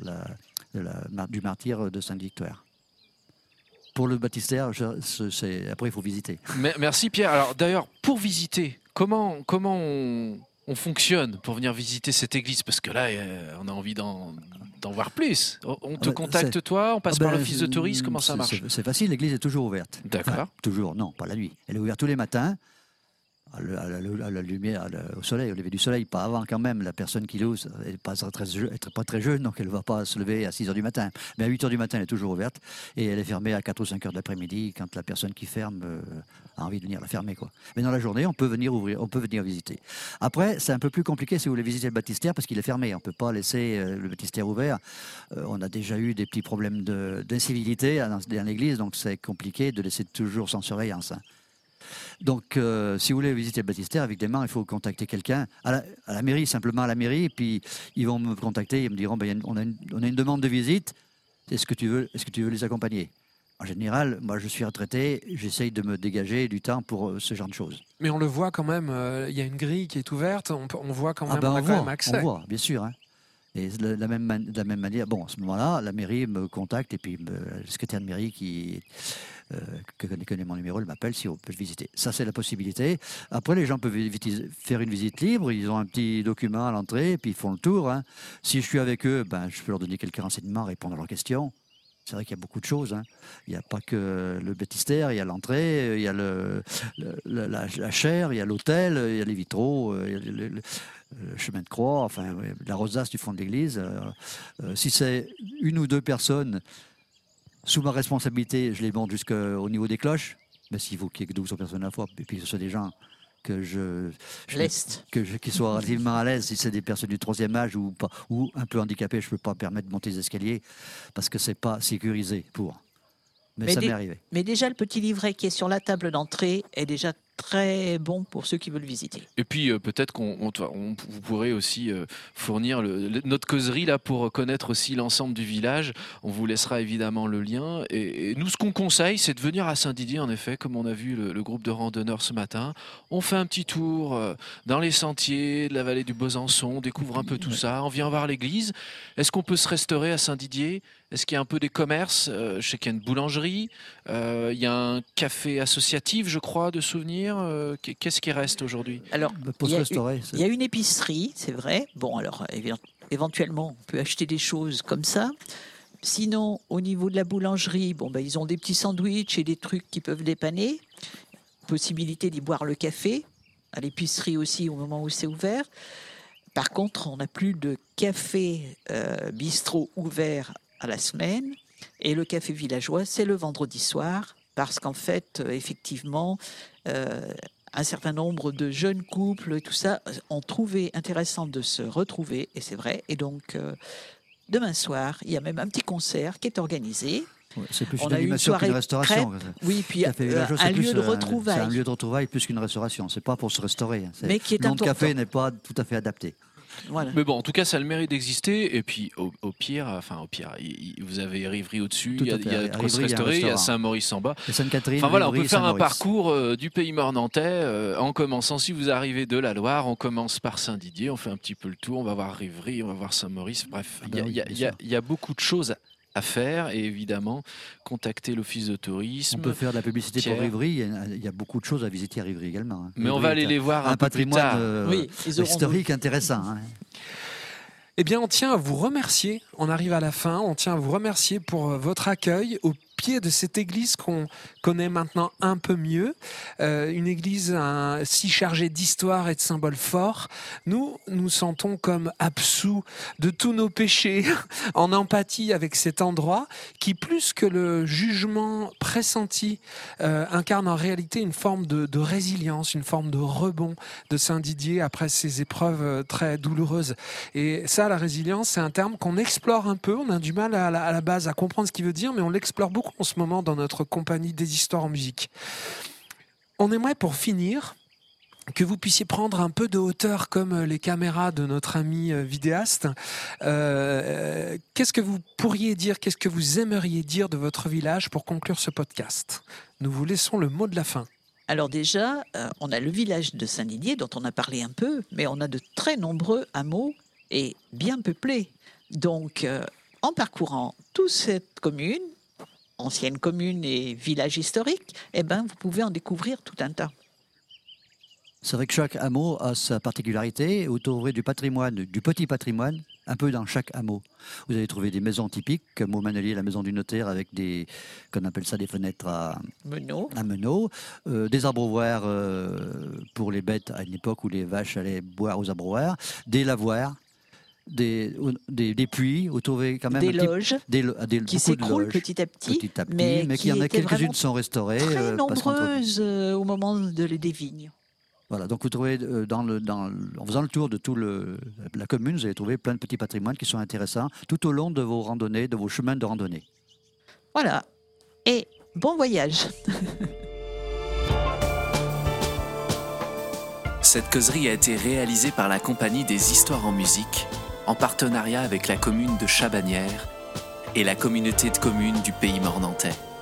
du martyr de Sainte-Victoire. Pour le baptistère, après il faut visiter. Merci Pierre. Alors d'ailleurs, pour visiter, comment on fonctionne pour venir visiter cette église? Parce que là, on a envie d'en voir plus. On te contacte toi, on passe par l'office de tourisme, comment ça marche? C'est facile, l'église est toujours ouverte. D'accord. Enfin, toujours, non, pas la nuit. Elle est ouverte tous les matins. À la lumière, au soleil, au lever du soleil, pas avant quand même. La personne qui l'ouvre n'est pas très jeune, donc elle ne va pas se lever à 6 h du matin. Mais à 8 h du matin, elle est toujours ouverte et elle est fermée à 4 ou 5 h de l'après-midi quand la personne qui ferme a envie de venir la fermer, quoi. Mais dans la journée, on peut venir visiter. Après, c'est un peu plus compliqué si vous voulez visiter le baptistère parce qu'il est fermé. On ne peut pas laisser le baptistère ouvert. On a déjà eu des petits problèmes d'incivilité dans l'église, donc c'est compliqué de laisser toujours sans surveillance. Donc, si vous voulez visiter le baptistère, évidemment, il faut contacter quelqu'un à la mairie, simplement à la mairie, et puis ils vont me contacter, ils me diront on a une demande de visite, est-ce que tu veux les accompagner? En général, moi je suis retraité, j'essaye de me dégager du temps pour ce genre de choses. Mais on le voit quand même, il y a une grille qui est ouverte, on voit quand même, on a quand même accès. On voit, bien sûr. Hein. Et de la même manière, à ce moment-là, la mairie me contacte et puis le secrétaire de mairie qui connaît mon numéro, il m'appelle si on peut le visiter. Ça, c'est la possibilité. Après, les gens peuvent faire une visite libre. Ils ont un petit document à l'entrée et puis ils font le tour. Hein. Si je suis avec eux, je peux leur donner quelques renseignements, répondre à leurs questions. C'est vrai qu'il y a beaucoup de choses. Hein. Il n'y a pas que le baptistère, il y a l'entrée, il y a la chaire, il y a l'autel, il y a les vitraux, il y a le chemin de croix, enfin, la rosace du fond de l'église. Si c'est une ou deux personnes, sous ma responsabilité, je les monte jusqu'au niveau des cloches. Mais s'il faut qu'il y ait 12 personnes à la fois, et puis ce sont des gens qui soient relativement à l'aise. Si c'est des personnes du 3e âge ou un peu handicapées, je ne peux pas permettre de monter les escaliers parce que ce n'est pas sécurisé pour. Mais ça m'est arrivé. Mais déjà, le petit livret qui est sur la table d'entrée est déjà très bon pour ceux qui veulent visiter. Et puis peut-être vous pourrez aussi fournir notre causerie là pour connaître aussi l'ensemble du village. On vous laissera évidemment le lien. Et nous, ce qu'on conseille, c'est de venir à Saint-Didier, en effet, comme on a vu le groupe de randonneurs ce matin. On fait un petit tour dans les sentiers de la vallée du Besançon, on découvre un peu tout ça. On vient voir l'église. Est-ce qu'on peut se restaurer à Saint-Didier ? Est-ce qu'il y a un peu des commerces ? Je sais qu'il y a une boulangerie. Il y a un café associatif, je crois, de souvenirs. Qu'est-ce qui reste aujourd'hui ? Alors, Pour se restaurer. il y a une épicerie, c'est vrai. Bon, alors, éventuellement, on peut acheter des choses comme ça. Sinon, au niveau de la boulangerie, ils ont des petits sandwichs et des trucs qui peuvent dépanner. Possibilité d'y boire le café. À l'épicerie aussi, au moment où c'est ouvert. Par contre, on n'a plus de café bistrot ouvert à la semaine. Et le café villageois, c'est le vendredi soir. Parce qu'en fait, effectivement, un certain nombre de jeunes couples et tout ça ont trouvé intéressant de se retrouver. Et c'est vrai. Et donc, demain soir, il y a même un petit concert qui est organisé. Ouais, c'est plus On une a eu une animation soirée qu'une restauration. crêpes. Oui, puis Café villageois, c'est un plus, lieu de C'est retrouvailles. un lieu de retrouvailles plus qu'une restauration. C'est pas pour se restaurer. Mais qui est le nom de café important. n'est pas tout à fait adapté. Voilà. Mais bon, en tout cas, ça a le mérite d'exister. Et puis, au pire, vous avez Rivry au-dessus, Tout il y à a fait. de quoi se Rivry, il y a un restaurer, il y a restaurant. Saint-Maurice en bas. Et Sainte-Catherine, Enfin voilà, on Rivry peut et faire un Saint-Maurice. parcours du pays mort nantais en commençant, si vous arrivez de la Loire, on commence par Saint-Didier, on fait un petit peu le tour, on va voir Rivry, on va voir Saint-Maurice, bref, Ah ben oui, bien sûr. il y a beaucoup de choses à faire et évidemment, contacter l'office de On tourisme. peut faire de la publicité Pierre. pour Rivry. Il y a beaucoup de choses à visiter à Rivry également. hein. Mais on Rivry va aller est les voir un un peu plus patrimoine tard. Oui, ils auront historique intéressant. hein. Eh bien, on tient à vous remercier. On arrive à la fin. On tient à vous remercier pour votre accueil au pied de cette église qu'on connaît maintenant un peu mieux. Une église si chargée d'histoire et de symboles forts. Nous sentons comme absous de tous nos péchés, en empathie avec cet endroit qui, plus que le jugement pressenti, incarne en réalité une forme de résilience, une forme de rebond de Saint-Didier après ces épreuves très douloureuses. Et ça, la résilience, c'est un terme qu'on explore un peu. On a du mal à la base à comprendre ce qu'il veut dire, mais on l'explore beaucoup en ce moment dans notre compagnie des histoires en musique. On aimerait pour finir que vous puissiez prendre un peu de hauteur comme les caméras de notre ami vidéaste. Qu'est-ce que vous pourriez dire, qu'est-ce que vous aimeriez dire de votre village pour conclure ce podcast ? Nous vous laissons le mot de la fin. Alors déjà, on a le village de Saint-Didier dont on a parlé un peu, mais on a de très nombreux hameaux et bien peuplés. Donc, en parcourant toute cette commune, ancienne commune et village historique, vous pouvez en découvrir tout un tas. C'est vrai que chaque hameau a sa particularité. Vous trouverez du patrimoine, du petit patrimoine, un peu dans chaque hameau. Vous allez trouver des maisons typiques, comme au Manelier, la maison du notaire, avec qu'on appelle ça des fenêtres à meneaux, des abreuvoirs pour les bêtes à une époque où les vaches allaient boire aux abreuvoirs, des lavoirs, des puits, vous trouvez quand même des loges qui beaucoup s'écroulent de loges, petit à petit, mais qui en a étaient quelques-unes vraiment sont restaurées. très parce qu'entre- nombreuses au moment des vignes. Voilà, donc vous trouvez en faisant le tour de la commune, vous allez trouver plein de petits patrimoines qui sont intéressants tout au long de vos randonnées, de vos chemins de randonnée. Voilà. Et bon voyage. Cette causerie a été réalisée par la Compagnie des Histoires en musique, en partenariat avec la commune de Chabanières et la communauté de communes du Pays Mornantais.